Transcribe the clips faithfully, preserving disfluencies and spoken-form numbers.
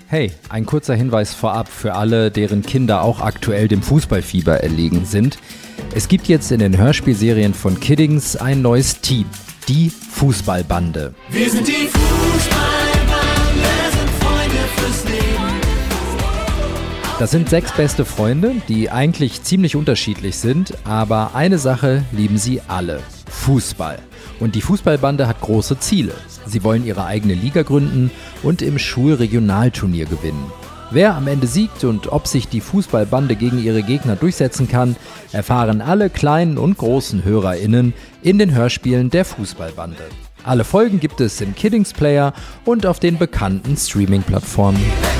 Hey, ein kurzer Hinweis vorab für alle, deren Kinder auch aktuell dem Fußballfieber erlegen sind. Es gibt jetzt in den Hörspielserien von Kiddings ein neues Team, die Fußballbande. Wir sind die Fußballbande, sind Freunde fürs Leben. Das sind sechs beste Freunde, die eigentlich ziemlich unterschiedlich sind, aber eine Sache lieben sie alle: Fußball. Und die Fußballbande hat große Ziele. Sie wollen ihre eigene Liga gründen und im Schulregionalturnier gewinnen. Wer am Ende siegt und ob sich die Fußballbande gegen ihre Gegner durchsetzen kann, erfahren alle kleinen und großen HörerInnen in den Hörspielen der Fußballbande. Alle Folgen gibt es im Kiddings Player und auf den bekannten Streaming-Plattformen.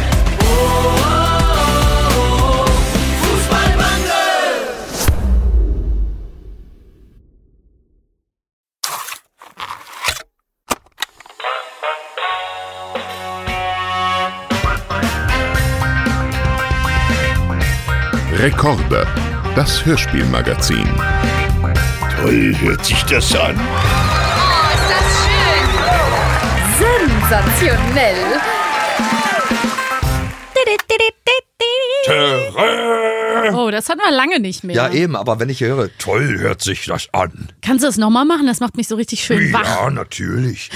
Rekorde, das Hörspielmagazin. Toll hört sich das an. Oh, ist das schön! Sensationell! Terrain. Oh, das hatten wir lange nicht mehr. Ja, eben, aber wenn ich höre, toll hört sich das an. Kannst du das nochmal machen? Das macht mich so richtig schön wach. Ja, natürlich.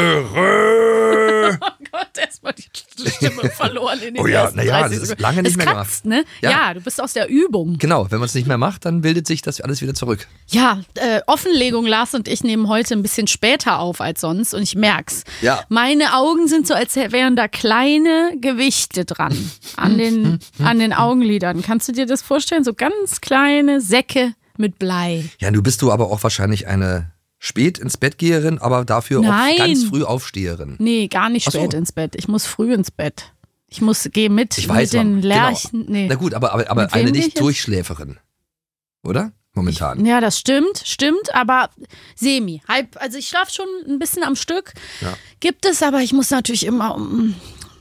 Terrain. Oh Gott, erstmal die Stimme verloren in den Oh ja, ersten naja, dreißig das ist Sekunden. lange nicht es mehr kratzt, gemacht. Ne? Ja. Ja. ja, du bist aus der Übung. Genau, wenn man es nicht mehr macht, dann bildet sich das alles wieder zurück. Ja, äh, Offenlegung, Lars und ich nehmen heute ein bisschen später auf als sonst und ich merk's. Ja. Meine Augen sind so, als wären da kleine Gewichte dran an den, an den Augenlidern. Kannst du dir das vorstellen? So ganz kleine Säcke mit Blei. Ja, du bist du aber auch wahrscheinlich eine spät ins Bett Geherin, aber dafür Nein. auch ganz früh Aufsteherin. Nee, gar nicht Ach so. spät ins Bett. Ich muss früh ins Bett. Ich muss, gehe mit, Ich weiß, mit den Mama, Lerchen. Genau. Nee. Na gut, aber, aber, aber Mit wem eine gehe ich nicht jetzt? Durchschläferin. Oder? Momentan. Ja, das stimmt, stimmt, aber semi. Halb, also ich schlafe schon ein bisschen am Stück. Ja. Gibt es, aber ich muss natürlich immer um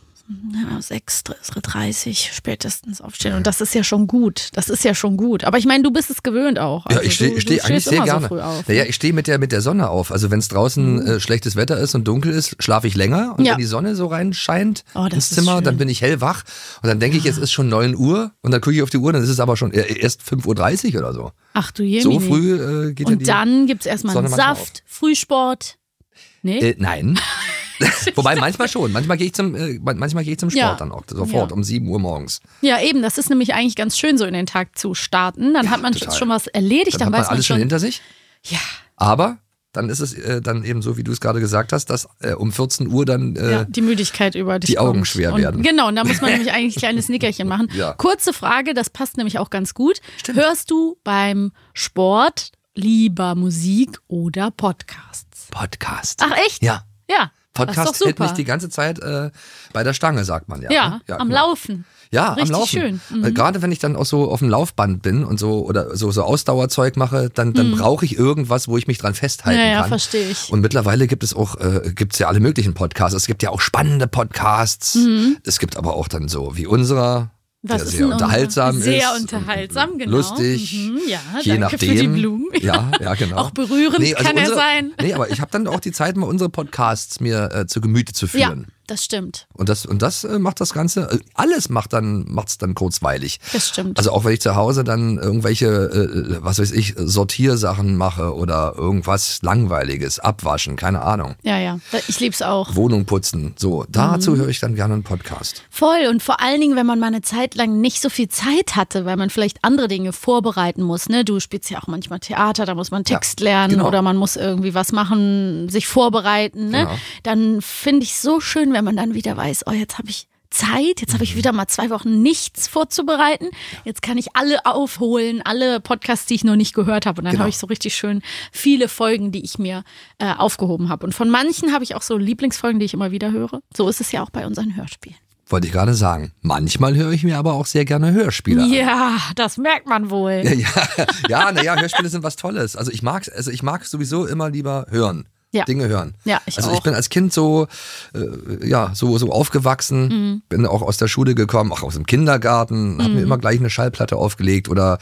ja, sechs Uhr dreißig spätestens aufstehen. Und das ist ja schon gut. Das ist ja schon gut. Aber ich meine, du bist es gewöhnt auch. Ja, Also ich stehe du, steh du eigentlich stehst sehr immer gerne. So früh auf. Naja, ich stehe mit der, mit der Sonne auf. Also wenn es draußen äh, schlechtes Wetter ist und dunkel ist, schlafe ich länger. Und Ja. wenn die Sonne so reinscheint Oh, das ins ist Zimmer, schön. dann bin ich hellwach. Und dann denke ich, es ist schon neun Uhr. Und dann gucke ich auf die Uhr, dann ist es aber schon äh, erst fünf Uhr dreißig oder so. Ach du Jemini. So früh äh, geht ja Und die dann gibt es erstmal einen Sonne manchmal Saft, Frühsport. Nee? Äh, nein. Wobei manchmal schon. Manchmal gehe ich zum, äh, manchmal gehe ich zum Sport Ja. dann auch sofort Ja. um sieben Uhr morgens. Ja, eben. Das ist nämlich eigentlich ganz schön, so in den Tag zu starten. Dann Ja, hat man total. schon was erledigt. Dann Dann, hat man weiß man alles schon schon. hinter sich. Ja. Aber dann ist es äh, dann eben so, wie du es gerade gesagt hast, dass äh, um vierzehn Uhr dann äh, ja, die Müdigkeit über dich die Augen kommt. schwer und, werden. Genau, und da muss man nämlich eigentlich ein kleines Nickerchen machen. Ja. Kurze Frage, das passt nämlich auch ganz gut. Stimmt. Hörst du beim Sport lieber Musik oder Podcasts? Podcast. Ach echt? Ja. Ja. Podcast das ist doch hält super. mich die ganze Zeit äh, bei der Stange, sagt man ja. ja, ne? am genau. Laufen. Ja, Richtig am Laufen. schön. Mhm. Äh, Gerade wenn ich dann auch so auf dem Laufband bin und so oder so, so Ausdauerzeug mache, dann, dann brauche ich irgendwas, wo ich mich dran festhalten Mhm. Ja, ja, kann. verstehe ich. Und mittlerweile gibt es auch, äh, gibt's ja alle möglichen Podcasts. Es gibt ja auch spannende Podcasts. Es gibt aber auch dann so wie unserer, Was der ist sehr denn unser- unterhaltsam sehr ist. unterhaltsam, und genau. Lustig. Mhm, ja, je danke nachdem. für die Blumen. Ja, ja, genau. Auch berührend kann er unsere, sein. Nee, aber ich habe dann auch die Zeit, mal unsere Podcasts mir äh, zu Gemüte zu Ja, führen. das stimmt. Und das, und das äh, macht das Ganze, äh, alles macht dann, macht's dann kurzweilig. Das stimmt. Also auch wenn ich zu Hause dann irgendwelche, äh, was weiß ich, Sortiersachen mache oder irgendwas Langweiliges, abwaschen, keine Ahnung. Ja, ja. Ich lieb's auch. Wohnung putzen, so. Dazu höre ich dann gerne einen Podcast. Voll. Und vor allen Dingen, wenn man mal eine Zeit lang nicht so viel Zeit hatte, weil man vielleicht andere Dinge vorbereiten muss. Ne? Du spielst ja auch manchmal Theater, da muss man Text Ja, lernen genau. oder man muss irgendwie was machen, sich vorbereiten. Ne? Genau. Dann finde ich so schön, wenn man dann wieder weiß, oh, jetzt habe ich Zeit, jetzt habe ich wieder mal zwei Wochen nichts vorzubereiten. Jetzt kann ich alle aufholen, alle Podcasts, die ich noch nicht gehört habe. Und dann Genau. habe ich so richtig schön viele Folgen, die ich mir äh, aufgehoben habe. Und von manchen habe ich auch so Lieblingsfolgen, die ich immer wieder höre. So ist es ja auch bei unseren Hörspielen. Wollte ich gerade sagen. Manchmal höre ich mir aber auch sehr gerne Hörspiele an. Ja, das merkt man wohl. Ja, ja, ja, naja, Hörspiele sind was Tolles. Also ich mag, also ich mag sowieso immer lieber hören. Ja. Dinge hören. Ja, ich also auch. ich bin als Kind so, äh, ja, so, so aufgewachsen, Mhm. bin auch aus der Schule gekommen, auch aus dem Kindergarten, Mhm. habe mir immer gleich eine Schallplatte aufgelegt oder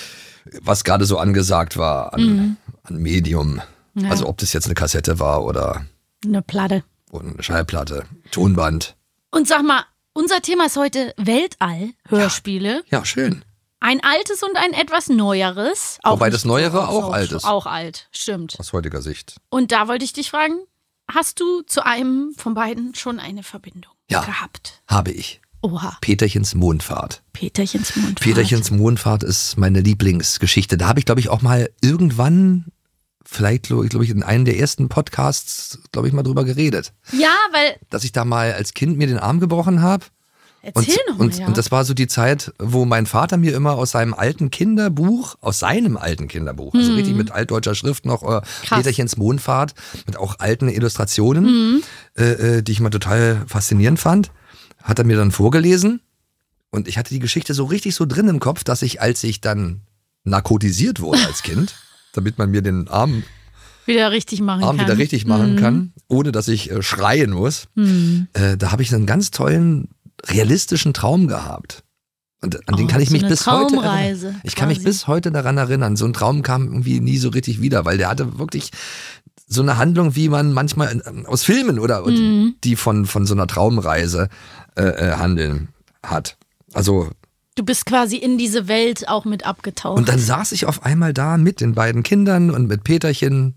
was gerade so angesagt war an, Mhm. an Medium. Ja. Also ob das jetzt eine Kassette war oder, Eine Platte. oder eine Schallplatte, Tonband. Und sag mal, Unser Thema ist heute Weltall, Hörspiele. Ja, schön. Ein altes und ein etwas neueres. Auch Wobei nicht das Neuere so- auch so- alt ist. Auch alt, stimmt. Aus heutiger Sicht. Und da wollte ich dich fragen, hast du zu einem von beiden schon eine Verbindung Ja. gehabt? Habe ich. Oha, Peterchens Mondfahrt. Peterchens Mondfahrt. Peterchens Mondfahrt ist meine Lieblingsgeschichte. Da habe ich, glaube ich, auch mal irgendwann, vielleicht, glaube ich, in einem der ersten Podcasts, glaube ich, mal drüber geredet. Ja, weil, Dass ich da mal als Kind mir den Arm gebrochen habe. Und, erzähl noch mal, und, ja. und das war so die Zeit, wo mein Vater mir immer aus seinem alten Kinderbuch, aus seinem alten Kinderbuch, also richtig mit altdeutscher Schrift noch, äh, Peterchens Mondfahrt, mit auch alten Illustrationen, Mhm. äh, äh, die ich mal total faszinierend fand, hat er mir dann vorgelesen. Und ich hatte die Geschichte so richtig so drin im Kopf, dass ich, als ich dann narkotisiert wurde als Kind, damit man mir den Arm, wieder richtig machen Arm kann. wieder richtig machen Mhm. kann, ohne dass ich äh, schreien muss, äh, da habe ich einen ganz tollen, realistischen Traum gehabt. Und an den Oh, kann ich so mich eine bis heute Traumreise erinnern. Ich kann mich quasi. bis heute daran erinnern. So ein Traum kam irgendwie nie so richtig wieder, weil der hatte wirklich so eine Handlung, wie man manchmal in, aus Filmen oder und Mhm. die von, von so einer Traumreise äh, äh, handeln hat. Also, Du bist quasi in diese Welt auch mit abgetaucht. und dann saß ich auf einmal da mit den beiden Kindern und mit Peterchen.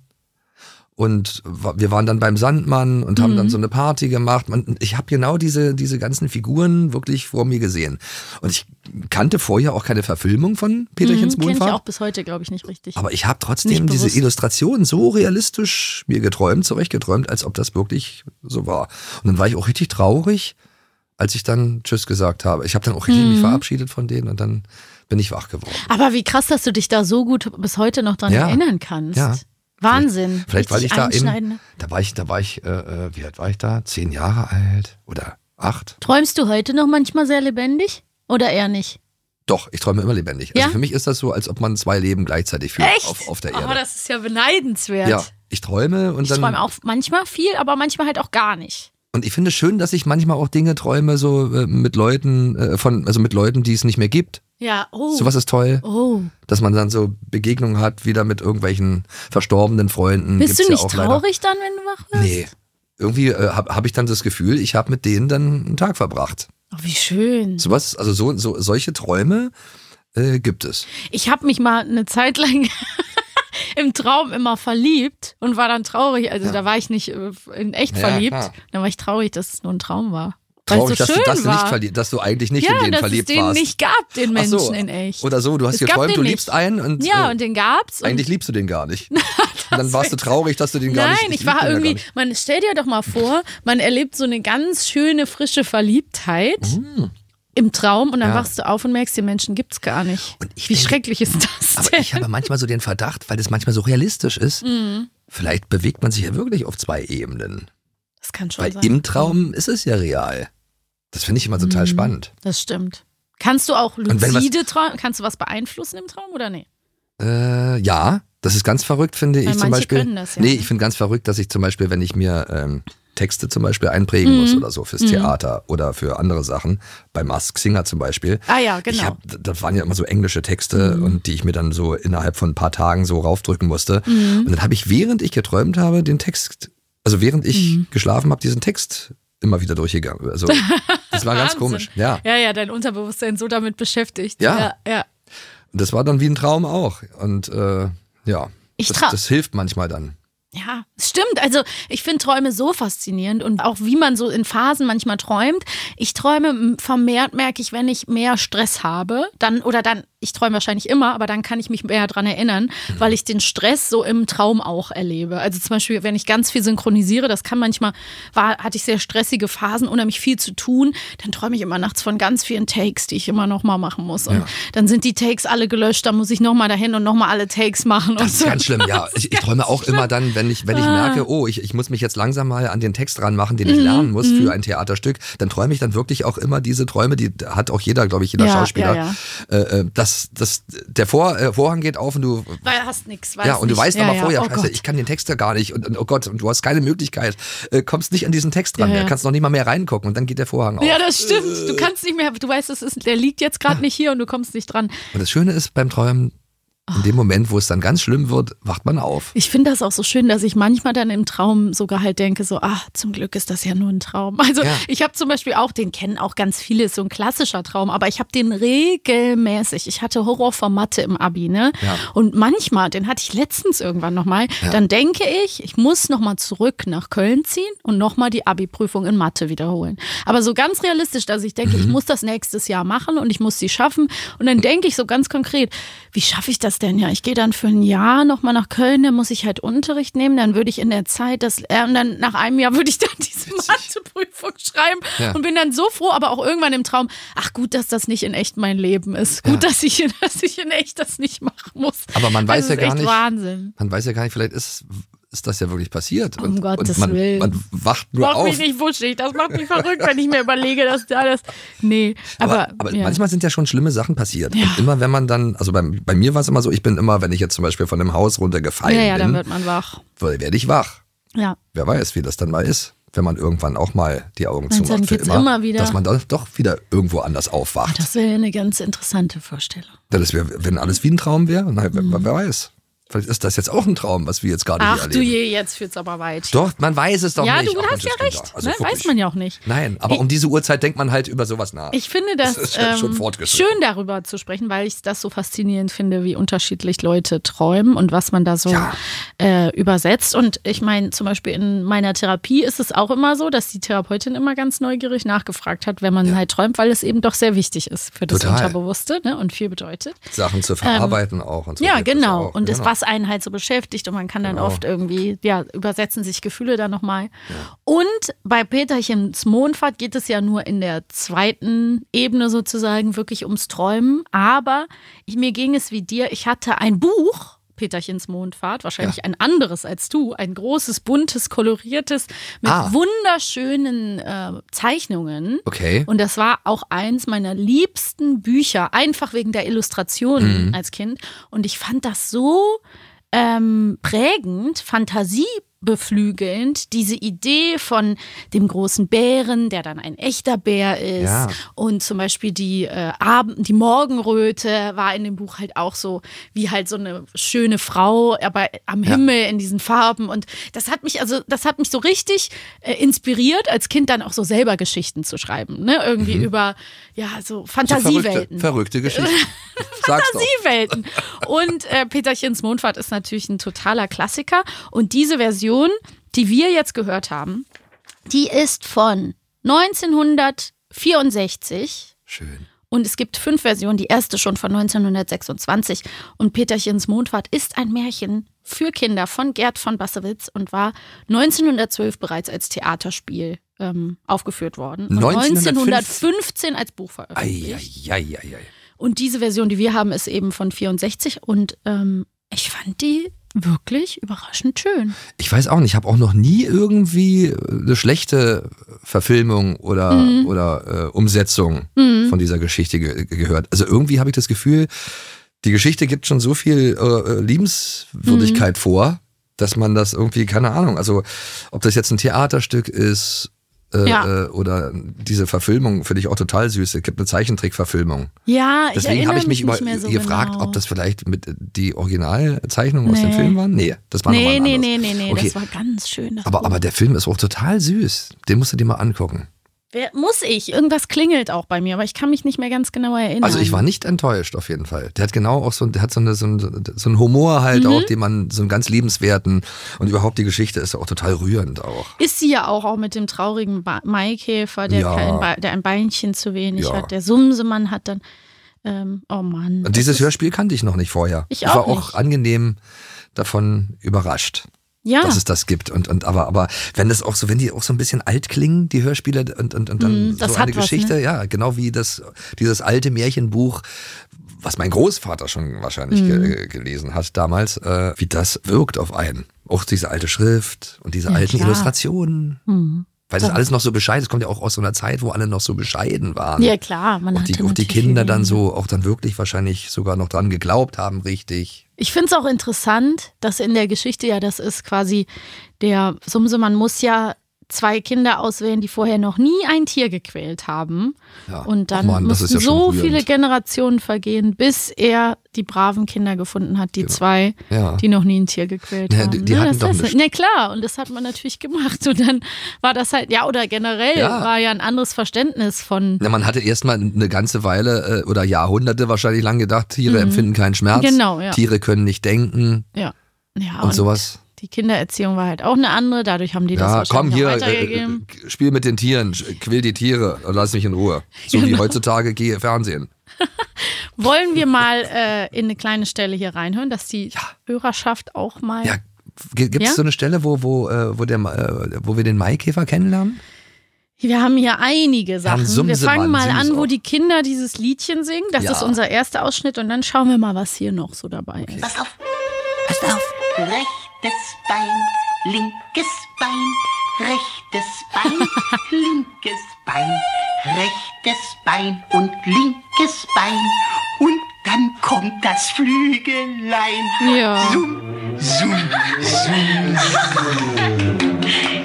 Und wir waren dann beim Sandmann und haben Mhm. dann so eine Party gemacht. Und ich habe genau diese, diese ganzen Figuren wirklich vor mir gesehen. Und ich kannte vorher auch keine Verfilmung von Peterchens Mhm, kenn ich Mondfahrt. auch bis heute, glaube ich, nicht richtig. Aber ich habe trotzdem Nicht diese bewusst. Illustration so realistisch mir geträumt, zurechtgeträumt, als ob das wirklich so war. Und dann war ich auch richtig traurig, als ich dann Tschüss gesagt habe. Ich habe dann auch richtig Mhm. mich verabschiedet von denen und dann bin ich wach geworden. Aber wie krass, dass du dich da so gut bis heute noch dran Ja. erinnern kannst. Ja. Wahnsinn. Vielleicht weil ich Richtig da eben, einschneidende- da war ich, da war ich, äh, äh, wie alt war ich da? Zehn Jahre alt oder acht? Träumst du heute noch manchmal sehr lebendig? Oder eher nicht? Doch, ich träume immer lebendig. Ja? Also für mich ist das so, als ob man zwei Leben gleichzeitig führt Echt? auf, auf der Erde. Aber das ist ja beneidenswert. Ja, ich träume und Ich dann. träume auch manchmal viel, aber manchmal halt auch gar nicht. Und ich finde es schön, dass ich manchmal auch Dinge träume, so äh, mit Leuten, äh, von, also mit Leuten, die es nicht mehr gibt. Ja, oh. Sowas ist toll. Oh. Dass man dann so Begegnungen hat, wieder mit irgendwelchen verstorbenen Freunden. Bist Gibt's du ja nicht auch leider. traurig dann, wenn du wach wirst? Nee. Irgendwie äh, habe hab ich dann das Gefühl, ich habe mit denen dann einen Tag verbracht. Oh, wie schön. Sowas, also so, so solche Träume äh, gibt es. Ich habe mich mal eine Zeit lang im Traum immer verliebt und war dann traurig. Also da war ich nicht äh, in echt Ja, verliebt. klar. Dann war ich traurig, dass es nur ein Traum war. Weil Traurig, es so dass, schön du, dass, du war. nicht verliebt, dass du eigentlich nicht ja, in den dass verliebt es den warst. nicht gab, den Ach Menschen so. in echt. Oder so, du hast Es gab geträumt, den du nicht. liebst einen und Ja, äh, und den gab's. Und eigentlich liebst du den gar nicht. Und dann warst du traurig, dass du den gar Nein, nicht ich lieb war den ja gar irgendwie, nicht. man stell dir doch mal vor, man erlebt so eine ganz schöne, frische Verliebtheit im Traum und dann Ja. wachst du auf und merkst, den Menschen gibt's gar nicht. Und ich Wie denke- schrecklich ist das Aber denn? ich habe manchmal so den Verdacht, weil das manchmal so realistisch ist, Mhm. vielleicht bewegt man sich ja wirklich auf zwei Ebenen. Das kann schon Weil sein. im Traum ist es ja real. Das finde ich immer total Mhm. spannend. Das stimmt. Kannst du auch Und wenn was- lucide träumen? Kannst du was beeinflussen im Traum oder nee? Äh, ja, das ist ganz verrückt, finde ich Weil zum manche Beispiel. können das ja, nee, ne? ich finde ganz verrückt, dass ich zum Beispiel, wenn ich mir ähm, Texte zum Beispiel einprägen muss oder so fürs Theater oder für andere Sachen, bei Masked Singer zum Beispiel. Ah ja, Ich genau. hab, das waren ja immer so englische Texte und die ich mir dann so innerhalb von ein paar Tagen so raufdrücken musste. Und dann habe ich, während ich geträumt habe, den Text, also während ich geschlafen habe, diesen Text immer wieder durchgegangen. Also das war ganz Wahnsinn. komisch. Ja. Ja, ja, dein Unterbewusstsein so damit beschäftigt. Ja. ja, ja. Und das war dann wie ein Traum auch. Und äh, ja, Ich das, trau- das hilft manchmal dann. Ja, es stimmt. Also ich finde Träume so faszinierend und auch wie man so in Phasen manchmal träumt. Ich träume m- vermehrt, merke ich, wenn ich mehr Stress habe, dann oder dann, ich träume wahrscheinlich immer, aber dann kann ich mich mehr dran erinnern, weil ich den Stress so im Traum auch erlebe. Also zum Beispiel, wenn ich ganz viel synchronisiere, das kann manchmal, war, hatte ich sehr stressige Phasen, unheimlich viel zu tun, dann träume ich immer nachts von ganz vielen Takes, die ich immer nochmal machen muss. Und Ja. dann sind die Takes alle gelöscht, dann muss ich nochmal dahin und nochmal alle Takes machen. Das und ist so. ganz schlimm, ja. Ich, ich träume auch immer dann, wenn ich, wenn ich Ah. merke, oh, ich, ich muss mich jetzt langsam mal an den Text ranmachen, den ich Mhm, lernen muss für ein Theaterstück, dann träume ich dann wirklich auch immer diese Träume, die hat auch jeder, glaube ich, jeder Ja, Schauspieler. ja, Äh, äh, dass, dass der Vor, äh, Vorhang geht auf und du Weil du hast nichts. ja, und du weißt aber vorher, oh scheiße, Gott. ich kann den Text ja gar nicht und, und oh Gott, und du hast keine Möglichkeit, äh, kommst nicht an diesen Text ran, Ja, ja, ja. kannst noch nicht mal mehr reingucken und dann geht der Vorhang auf. Ja, das stimmt. Du kannst nicht mehr, du weißt, es ist, der liegt jetzt gerade nicht hier und du kommst nicht dran. Und das Schöne ist beim Träumen, in dem Moment, wo es dann ganz schlimm wird, wacht man auf. Ich finde das auch so schön, dass ich manchmal dann im Traum sogar halt denke, so, ach, zum Glück ist das ja nur ein Traum. Also Ja. ich habe zum Beispiel auch, den kennen auch ganz viele, ist so ein klassischer Traum, aber ich habe den regelmäßig. Ich hatte Horror vor Mathe im Abi, ne? Ja. Und manchmal, den hatte ich letztens irgendwann nochmal, Ja. dann denke ich, ich muss nochmal zurück nach Köln ziehen und nochmal die Abi-Prüfung in Mathe wiederholen. Aber so ganz realistisch, dass ich denke, Mhm. ich muss das nächstes Jahr machen und ich muss sie schaffen. Und dann denke ich so ganz konkret, wie schaffe ich das denn? Ja, ich gehe dann für ein Jahr nochmal nach Köln, dann muss ich halt Unterricht nehmen, dann würde ich in der Zeit das, äh, und dann nach einem Jahr würde ich dann diese Matheprüfung schreiben Ja. und bin dann so froh, aber auch irgendwann im Traum, ach gut, dass das nicht in echt mein Leben ist. Gut, Ja. dass ich, dass ich in echt das nicht machen muss. Aber man weiß das ja ist gar echt nicht- Wahnsinn. Man weiß ja gar nicht, vielleicht ist, ist das ja wirklich passiert. Um und, Gottes und man, Willen. man wacht nur Macht auf. mich nicht wuschig, das macht mich verrückt, wenn ich mir überlege, dass da das, nee, aber, Aber, aber ja. manchmal sind ja schon schlimme Sachen passiert. Ja. Und immer wenn man dann, also bei, bei mir war es immer so, ich bin immer, wenn ich jetzt zum Beispiel von einem Haus runtergefallen ja, ja, dann bin, wird man wach. werde ich wach. Ja. Wer weiß, wie das dann mal ist, wenn man irgendwann auch mal die Augen Meinst du, zumacht dann für geht's immer, immer wieder? dass man doch, doch wieder irgendwo anders aufwacht. Das wäre eine ganz interessante Vorstellung. Ja, das wär, wenn alles wie ein Traum wäre, na, wer, wer weiß. Vielleicht ist das jetzt auch ein Traum, was wir jetzt gerade hier Ach du erleben. je, jetzt führt's aber weit. Doch, man weiß es doch ja, nicht. du Ach, hast Mensch, ja das geht recht. doch. Also ne? wirklich. Weiß man ja auch nicht. Nein, aber Ich- um diese Uhrzeit denkt man halt über sowas nach. Ich finde das, Das ist ja schon ähm, fortgeschritten. schön darüber zu sprechen, weil ich das so faszinierend finde, wie unterschiedlich Leute träumen und was man da so Ja. äh, übersetzt. Und ich meine, zum Beispiel in meiner Therapie ist es auch immer so, dass die Therapeutin immer ganz neugierig nachgefragt hat, wenn man halt träumt, weil es eben doch sehr wichtig ist für das Total. Unterbewusste, ne, und viel bedeutet. Sachen zu verarbeiten auch und so. Ja, hilft das genau. auch. Und das, Genau. was einen halt so beschäftigt und man kann dann Genau. oft irgendwie, ja, übersetzen sich Gefühle dann nochmal. Und bei Peterchens Mondfahrt geht es ja nur in der zweiten Ebene sozusagen wirklich ums Träumen. Aber ich, mir ging es wie dir, ich hatte ein Buch, Peterchens Mondfahrt, wahrscheinlich Ja. ein anderes als du, ein großes, buntes, koloriertes, mit Ah. wunderschönen äh, Zeichnungen. Okay. Und das war auch eins meiner liebsten Bücher, einfach wegen der Illustrationen Mhm. als Kind. Und ich fand das so ähm, prägend, fantasiebeflügelnd, diese Idee von dem großen Bären, der dann ein echter Bär ist. Ja. Und zum Beispiel die, äh, Abend, die Morgenröte war in dem Buch halt auch so, wie halt so eine schöne Frau, aber am Ja. Himmel in diesen Farben. Und das hat mich, also das hat mich so richtig äh, inspiriert, als Kind dann auch so selber Geschichten zu schreiben. Ne? Irgendwie über, ja, so So Fantasiewelten. Verrückte, verrückte Geschichten. Sag's doch. Fantasiewelten. Und äh, Peterchens Mondfahrt ist natürlich ein totaler Klassiker. Und diese Version, die wir jetzt gehört haben, die ist von neunzehnhundertvierundsechzig. Schön. Und es gibt fünf Versionen, die erste schon von neunzehnhundertsechsundzwanzig. Und Peterchens Mondfahrt ist ein Märchen für Kinder von Gerd von Bassewitz und war neunzehnhundertzwölf bereits als Theaterspiel ähm, aufgeführt worden. Und neunzehnhundertfünf neunzehnhundertfünfzehn als Buch veröffentlicht. Eieieiei. Und diese Version, die wir haben, ist eben von vierundsechzig. Und ähm, ich fand die wirklich überraschend schön. Ich weiß auch nicht, ich habe auch noch nie irgendwie eine schlechte Verfilmung oder, Mhm. oder äh, Umsetzung von dieser Geschichte ge gehört. Also irgendwie habe ich das Gefühl, die Geschichte gibt schon so viel äh, Liebenswürdigkeit Mhm. vor, dass man das irgendwie, keine Ahnung, also ob das jetzt ein Theaterstück ist äh, Ja. äh, oder diese Verfilmung, finde ich auch total süß. Es gibt eine Zeichentrickverfilmung. Ja, ich Deswegen erinnere habe ich mich nicht über, mehr so gefragt, genau. ob das vielleicht mit die Originalzeichnungen aus dem Nee. Film waren. Nee, das war Nee, nochmal nee, anders. nee, nee, nee, Okay. das war ganz schön. Das Aber, Buch. aber der Film ist auch total süß. Den musst du dir mal angucken. Wer, muss ich? Irgendwas klingelt auch bei mir, aber ich kann mich nicht mehr ganz genau erinnern. Also ich war nicht enttäuscht auf jeden Fall. Der hat genau auch so, der hat so, eine, so, einen, so einen Humor halt Mhm. auch, den man so einen ganz liebenswerten und überhaupt die Geschichte ist ja auch total rührend auch. Ist sie ja auch, auch mit dem traurigen ba Maikäfer, der, Ja. kein Be- der ein Beinchen zu wenig Ja. hat. Der Sumsemann hat dann, ähm, oh Mann. Und dieses das ist- Hörspiel kannte ich noch nicht vorher. Ich war auch auch nicht. angenehm davon überrascht, ja. dass es das gibt. Und, und aber, aber wenn das auch so, wenn die auch so ein bisschen alt klingen, die Hörspiele und, und, und dann Mm, das so eine hat was, Geschichte, ne? ja, genau wie das, dieses alte Märchenbuch, was mein Großvater schon wahrscheinlich Mhm. ge gelesen hat damals, äh, wie das wirkt auf einen. Auch diese alte Schrift und diese Ja, alten klar. Illustrationen. Mhm. Weil das alles noch so bescheiden, es kommt ja auch aus so einer Zeit, wo alle noch so bescheiden waren. Ja, klar. Man Und die, hatte auch die natürlich Kinder viel dann weniger. so auch dann wirklich wahrscheinlich sogar noch dran geglaubt haben, richtig. Ich finde es auch interessant, dass in der Geschichte ja das ist quasi, der Sumsemann muss ja zwei Kinder auswählen, die vorher noch nie ein Tier gequält haben. Ja. Und dann Ach Mann, das mussten ist ja schon so rührend. viele Generationen vergehen, bis er die braven Kinder gefunden hat, die zwei, Ja. die noch nie ein Tier gequält Ja, haben. die- die Ne, hatten das doch ist, nichts. na klar, und das hat man natürlich gemacht. Und dann war das halt, ja, oder generell Ja. war ja ein anderes Verständnis von. Na, man hatte erstmal eine ganze Weile äh, oder Jahrhunderte wahrscheinlich lang gedacht, Tiere empfinden keinen Schmerz, Genau, ja. Tiere können nicht denken Ja, ja und, sowas. Die Kindererziehung war halt auch eine andere, dadurch haben die das Ja, wahrscheinlich komm hier, auch äh, weitergegeben. äh, spiel mit den Tieren, sch- quill die Tiere und lass mich in Ruhe. So wie Genau. heutzutage gehe Fernsehen. Wollen wir mal äh, in eine kleine Stelle hier reinhören, dass die Hörerschaft auch mal. Ja, gibt es Ja? so eine Stelle, wo, wo, äh, wo, der, äh, wo wir den Maikäfer kennenlernen? Wir haben hier einige Sachen. Wir Sumsemann, fangen mal süß an, wo auch. die Kinder dieses Liedchen singen. Das Ja. ist unser erster Ausschnitt und dann schauen wir mal, was hier noch so dabei ist. Pass auf, passt auf. Rechtes Bein, linkes Bein, rechtes Bein, linkes Bein, rechtes Bein und linkes Bein. Und dann kommt das Flügelein. Ja. Summ, summ, summ.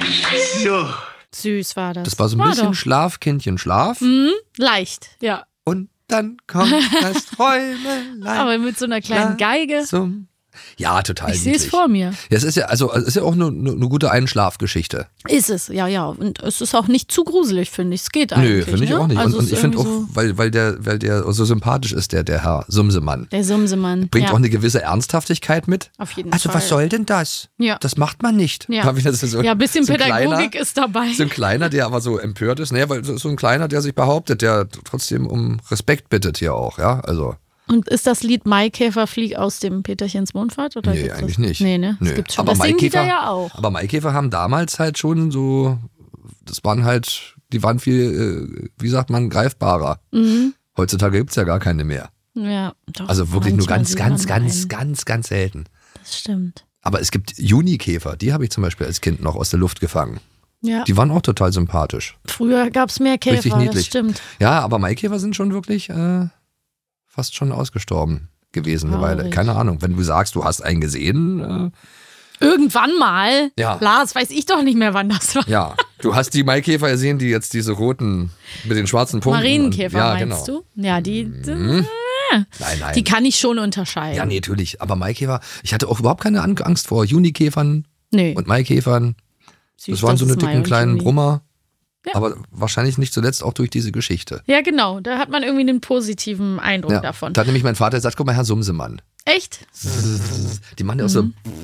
So. Süß war das. Das war so ein bisschen doch. Schlaf, Kindchen, Schlaf. Leicht, ja. Und dann kommt das Träumelein. Aber mit so einer kleinen Geige. Zum ja, total Ich sehe es niedlich. vor mir. Ja, es ist ja, also, es ist ja auch eine, eine eine gute Einschlafgeschichte. Ist es, ja, ja. Und es ist auch nicht zu gruselig, finde ich. Es geht eigentlich. Nö, finde ich ne? auch nicht. Also und, es und ich finde auch, irgendwie so weil, weil, der, weil der so sympathisch ist, der, der Herr Sumsemann. der Sumsemann. Bringt ja. auch eine gewisse Ernsthaftigkeit mit. Auf jeden Also, Fall. was soll denn das? Ja. Das macht man nicht. Ja. Hab ich das so, Ja, ein bisschen so ein Pädagogik kleiner, ist dabei. So ein kleiner, der aber so empört ist. Naja, weil so so ein kleiner, der sich behauptet, der trotzdem um Respekt bittet hier auch, ja. Also. Und ist das Lied Maikäfer flieg aus dem Peterchens Mondfahrt? Oder Nee, gibt's eigentlich das? nicht. Nee, ne? Das Nö. gibt's schon. Aber Das singen die da Maikäfer, ja auch. aber Maikäfer haben damals halt schon so, das waren halt, die waren viel, äh, wie sagt man, greifbarer. Mhm. Heutzutage gibt's ja gar keine mehr. Ja, doch. Also wirklich nur manchmal ganz, sieht ganz, man ganz, einen. ganz, ganz selten. Das stimmt. Aber es gibt Junikäfer, die habe ich zum Beispiel als Kind noch aus der Luft gefangen. Ja. Die waren auch total sympathisch. Früher gab es mehr Käfer, Richtig das niedlich. stimmt. Ja, aber Maikäfer sind schon wirklich äh, fast schon ausgestorben gewesen eine Weile. Traurig. Keine Ahnung. Wenn du sagst, du hast einen gesehen, äh, Irgendwann mal. Ja. Lars, weiß ich doch nicht mehr, wann das war. ja. Du hast die Maikäfer gesehen, die jetzt diese roten mit den schwarzen Punkten. Marienkäfer und, ja, meinst genau. du? Ja, die, Nein, nein. die kann ich schon unterscheiden. ja, nee, natürlich. Aber Maikäfer, ich hatte auch überhaupt keine An- Angst vor Junikäfern Nee, und Maikäfern. süß, Das waren so ist eine Mai dicken und kleinen Juni. Brummer. Ja. Aber wahrscheinlich nicht zuletzt auch durch diese Geschichte. Ja, genau. Da hat man irgendwie einen positiven Eindruck Ja. davon. Da hat nämlich mein Vater gesagt, guck mal, Herr Sumsemann. Echt? Die machen ja auch so,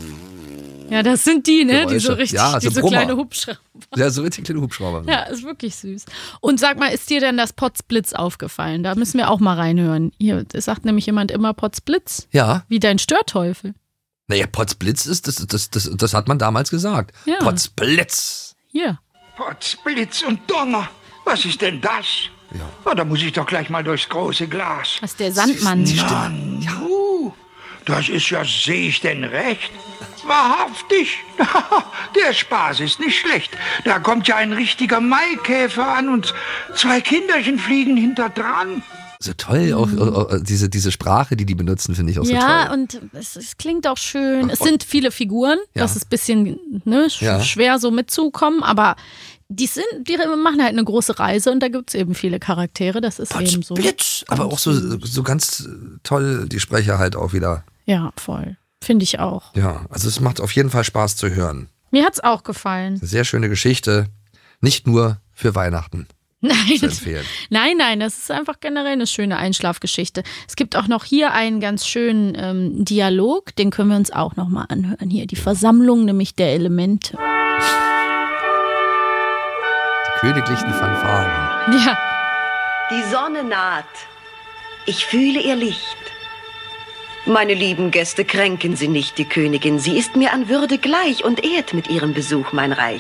Ja, das sind die, ne? Die so Geräusche. richtig, Ja, so die so Brummer. kleine Hubschrauber. ja, so richtig kleine Hubschrauber. Ja, ist wirklich süß. Und sag mal, ist dir denn das Potzblitz aufgefallen? Da müssen wir auch mal reinhören. Hier es sagt nämlich jemand immer Potzblitz, Ja. wie dein Störteufel. Naja, Potzblitz ist, das, das, das, das hat man damals gesagt. Ja. Potzblitz. Hier. Potz, Blitz und Donner. Was ist denn das? Ja. Da muss ich doch gleich mal durchs große Glas. Das ist der Sandmann. Uh, das ist ja, sehe ich denn recht? Wahrhaftig. Der Spaß ist nicht schlecht. Da kommt ja ein richtiger Maikäfer an und zwei Kinderchen fliegen hinterdran. So toll, auch, auch, auch diese, diese Sprache, die die benutzen, finde ich auch so Ja, toll. und es, es klingt auch schön. Es sind viele Figuren. Ja. Das ist ein bisschen ne, sch Ja. schwer so mitzukommen, aber die, sind, die machen halt eine große Reise und da gibt es eben viele Charaktere. Das ist eben so. Potzblitz. Aber auch so, so ganz toll, die Sprecher halt auch wieder. Ja, voll. Finde ich auch. Ja, also es macht auf jeden Fall Spaß zu hören. Mir hat's auch gefallen. Eine sehr schöne Geschichte. Nicht nur für Weihnachten Nein, zu empfehlen. nein, nein, das ist einfach generell eine schöne Einschlafgeschichte. Es gibt auch noch hier einen ganz schönen ähm, Dialog, den können wir uns auch noch mal anhören. Hier, die Versammlung nämlich der Elemente. Die königlichen Fanfaren. Ja, Die Sonne naht. Ich fühle ihr Licht. Meine lieben Gäste, kränken Sie nicht die Königin. Sie ist mir an Würde gleich und ehrt mit ihrem Besuch mein Reich.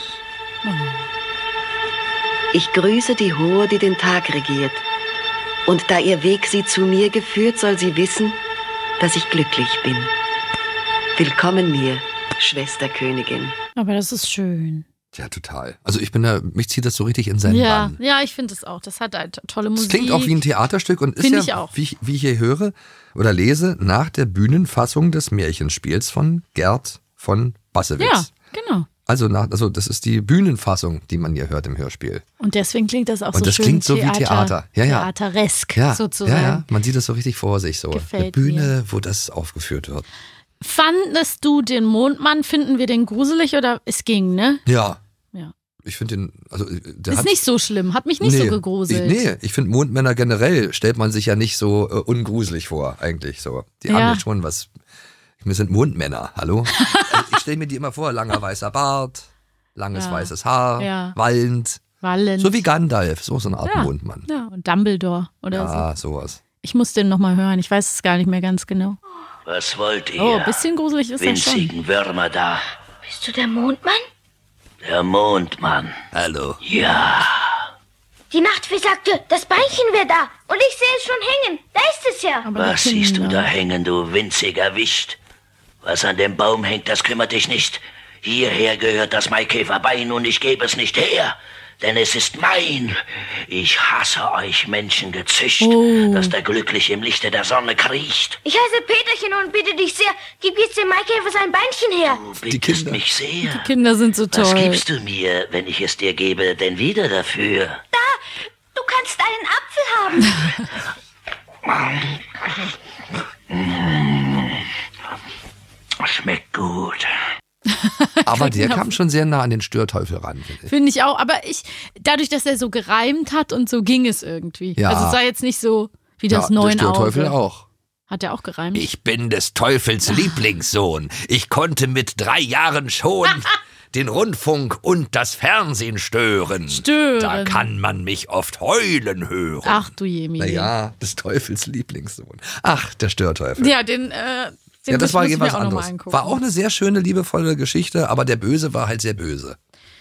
Ich grüße die Hohe, die den Tag regiert. Und da ihr Weg sie zu mir geführt, soll sie wissen, dass ich glücklich bin. Willkommen mir, Schwester Königin. aber das ist schön. Ja, total. Also ich bin da, mich zieht das so richtig in seinen Ja, Bann. ja, ich finde es auch. Das hat halt tolle Es Musik. klingt auch wie ein Theaterstück und ist Find ja, ich auch. Wie, ich, wie ich hier höre oder lese, nach der Bühnenfassung des Märchenspiels von Gerd von Bassewitz. Ja, genau. Also, nach, also das ist die Bühnenfassung, die man hier hört im Hörspiel. Und deswegen klingt das auch Und so das schön klingt so wie Theater, Theater. Ja, ja. Theateresk Ja, sozusagen. ja, ja, man sieht das so richtig vor sich. So. Gefällt Eine Bühne, wo das aufgeführt wird. Fandest du den Mondmann, finden wir den gruselig oder es ging, ne? Ja. Ja. Ich finde den, also der Ist hat, nicht so schlimm, hat mich nicht nee, so gegruselt. Ich, nee, ich finde Mondmänner generell stellt man sich ja nicht so äh, ungruselig vor, eigentlich so. Die Ja. haben ja schon was. Wir sind Mondmänner, hallo? Also ich stelle mir die immer vor, langer weißer Bart, langes Ja. weißes Haar, Ja. wallend. Wallend. So wie Gandalf, so, so eine Art ja. Mondmann. Ja, und Dumbledore oder so. Ja, sowas. Ich muss den nochmal hören, ich weiß es gar nicht mehr ganz genau. Was wollt ihr? Oh, ein bisschen gruselig ist er schon. Winzigen Würmer da. Bist du der Mondmann? Der Mondmann. Hallo. Ja. Die Nachtfee sagte, das Beinchen wäre da. Und ich sehe es schon hängen. Da ist es ja. Aber Was die siehst du Kinder. da hängen, du winziger Wicht? Was an dem Baum hängt, das kümmert dich nicht. Hierher gehört das Maikäferbein und ich gebe es nicht her. Denn es ist mein. Ich hasse euch Menschengezücht, Oh. das da glücklich im Lichte der Sonne kriecht. Ich heiße Peterchen und bitte dich sehr, gib jetzt dem Maikäfer sein Beinchen her. Du bittest mich sehr. Die Kinder sind so toll. Was gibst du mir, wenn ich es dir gebe, denn wieder dafür? Da, du kannst einen Apfel haben. Schmeckt gut. Aber der Genau. kam schon sehr nah an den Störteufel ran, finde ich. Finde ich auch, aber ich, dadurch, dass er so gereimt hat und so ging es irgendwie. Ja. Also es war jetzt nicht so wie das ja, neun der Störteufel Auge. auch. Hat er auch gereimt? Ich bin des Teufels Lieblingssohn. Ich konnte mit drei Jahren schon den Rundfunk und das Fernsehen stören. Stören. Da kann man mich oft heulen hören. Ach du Jemini. Naja, des Teufels Lieblingssohn. Ach, der Störteufel. Ja, den, äh, den Ja, das war muss ich mir was auch noch mal anderes. angucken. War auch eine sehr schöne, liebevolle Geschichte, aber der Böse war halt sehr böse.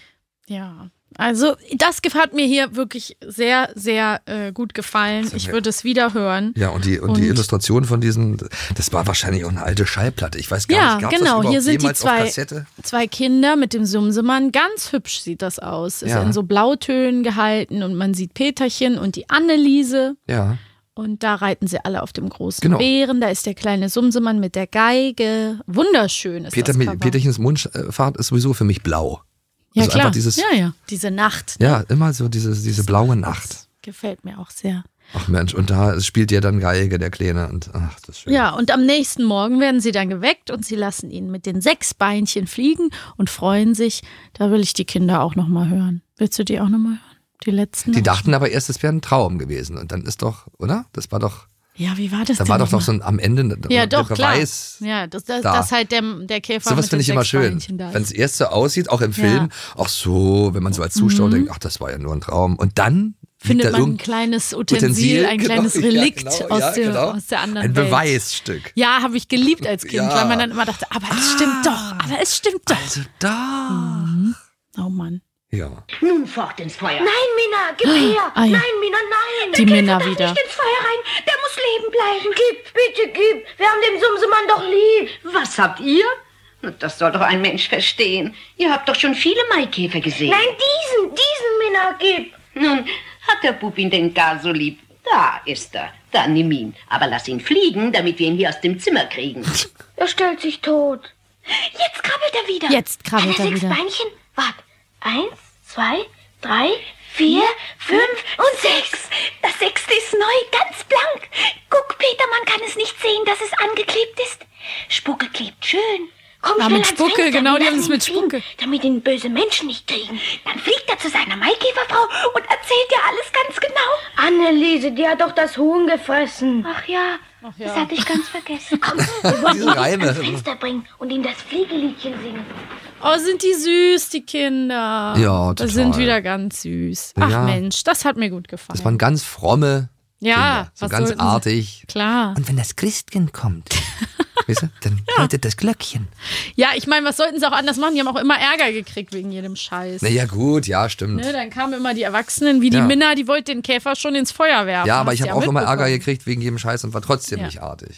Ja, also das hat mir hier wirklich sehr, sehr äh, gut gefallen. Ich würde es wieder hören. Ja, und die, und, Und- die Illustration von diesen, das war wahrscheinlich auch eine alte Schallplatte. Ich weiß gar Ja, nicht, gab genau. das überhaupt Hier sind die jemals auf zwei, Kassette? zwei Kinder mit dem Sumsemann. Ganz hübsch sieht das aus. Ist Ja. in so Blautönen gehalten und man sieht Peterchen und die Anneliese. Ja. Und da reiten sie alle auf dem großen Genau. Bären. Da ist der kleine Sumsemann mit der Geige. Wunderschön ist Peter, das Cover. Peterchens Mundfahrt ist sowieso für mich blau. Ja, also klar. einfach dieses, ja, ja. Diese Nacht. ja, immer so diese, diese blaue Nacht. Das gefällt mir auch sehr. Ach Mensch, und da spielt ja dann Geige, der Kleine. Und ach, das ist schön. Ja, und am nächsten Morgen werden sie dann geweckt und sie lassen ihn mit den sechs Beinchen fliegen und freuen sich. Da will ich die Kinder auch nochmal hören. Willst du die auch nochmal hören? Die letzten? Die noch? dachten aber erst, es wäre ein Traum gewesen. Und dann ist doch, oder? Das war doch, Ja, wie war das da denn war doch noch noch so ein am Ende Ja, der doch, Beweis. klar. Ja, das, das, da. das halt der, der Käfer Sowas mit finde den ich immer sechs schön. Beinchen da ist. Wenn es erst so aussieht, auch im Film, auch so, wenn man so als Zuschauer Mhm. denkt, ach, das war ja nur ein Traum. Und dann Findet liegt da man ein irgend- kleines Utensil, ein genau, kleines ja, Relikt genau, aus, ja, der, genau. aus der anderen Ein Welt. Beweisstück. Ja, habe ich geliebt als Kind, Ja. weil man dann immer dachte, aber es stimmt doch, aber es stimmt doch. Also da. Mhm. Oh Mann. Ja. Nun fort ins Feuer. Nein, Mina, gib her. Ah, ja. Nein, Mina, nein. Die Der Mina Käfer darf wieder. nicht ins Feuer rein. Der muss leben bleiben. Gib, bitte gib. Wir haben den Sumsemann doch lieb. Was habt ihr? Das soll doch ein Mensch verstehen. Ihr habt doch schon viele Maikäfer gesehen. Nein, diesen, diesen, Mina, gib. Nun, hat der Bub ihn denn gar so lieb? Da ist er. Dann nimm ihn. Aber lass ihn fliegen, damit wir ihn hier aus dem Zimmer kriegen. Er stellt sich tot. Jetzt krabbelt er wieder. Jetzt krabbelt Hat er sechs wieder. Beinchen? Wart. Eins, zwei, drei, vier, fünf und sechs. Das sechste ist neu, ganz blank. Guck, Peter, man kann es nicht sehen, dass es angeklebt ist. Spucke klebt schön. Komm Ah, schnell mit ans Spucke, Fenster, genau, die lass haben es ihn mit fliegen, Spucke. damit ihn böse Menschen nicht kriegen. Dann fliegt er zu seiner Maikäferfrau und erzählt ihr alles ganz genau. Anneliese, die hat doch das Huhn gefressen. Ach ja, das hatte ich ganz vergessen. Komm, wir wollen Diese ihn Reime. ans Fenster bringen und ihm das Fliegeliedchen singen. Oh, sind die süß, die Kinder. Ja, Das total. sind wieder ganz süß. Ach Ja. Mensch, das hat mir gut gefallen. Das waren ganz fromme ja, Kinder. So was ganz sollten sie- artig. Klar. Und wenn das Christkind kommt, weißt du, dann läutet das Glöckchen. Ja, ich meine, was sollten sie auch anders machen? Die haben auch immer Ärger gekriegt wegen jedem Scheiß. Naja, gut, ja, stimmt. Ne, dann kamen immer die Erwachsenen, wie die Ja. Minna, die wollte den Käfer schon ins Feuer werfen. Ja, aber Hast ich du habe auch immer Ärger mitbekommen. gekriegt wegen jedem Scheiß und war trotzdem Ja. nicht artig.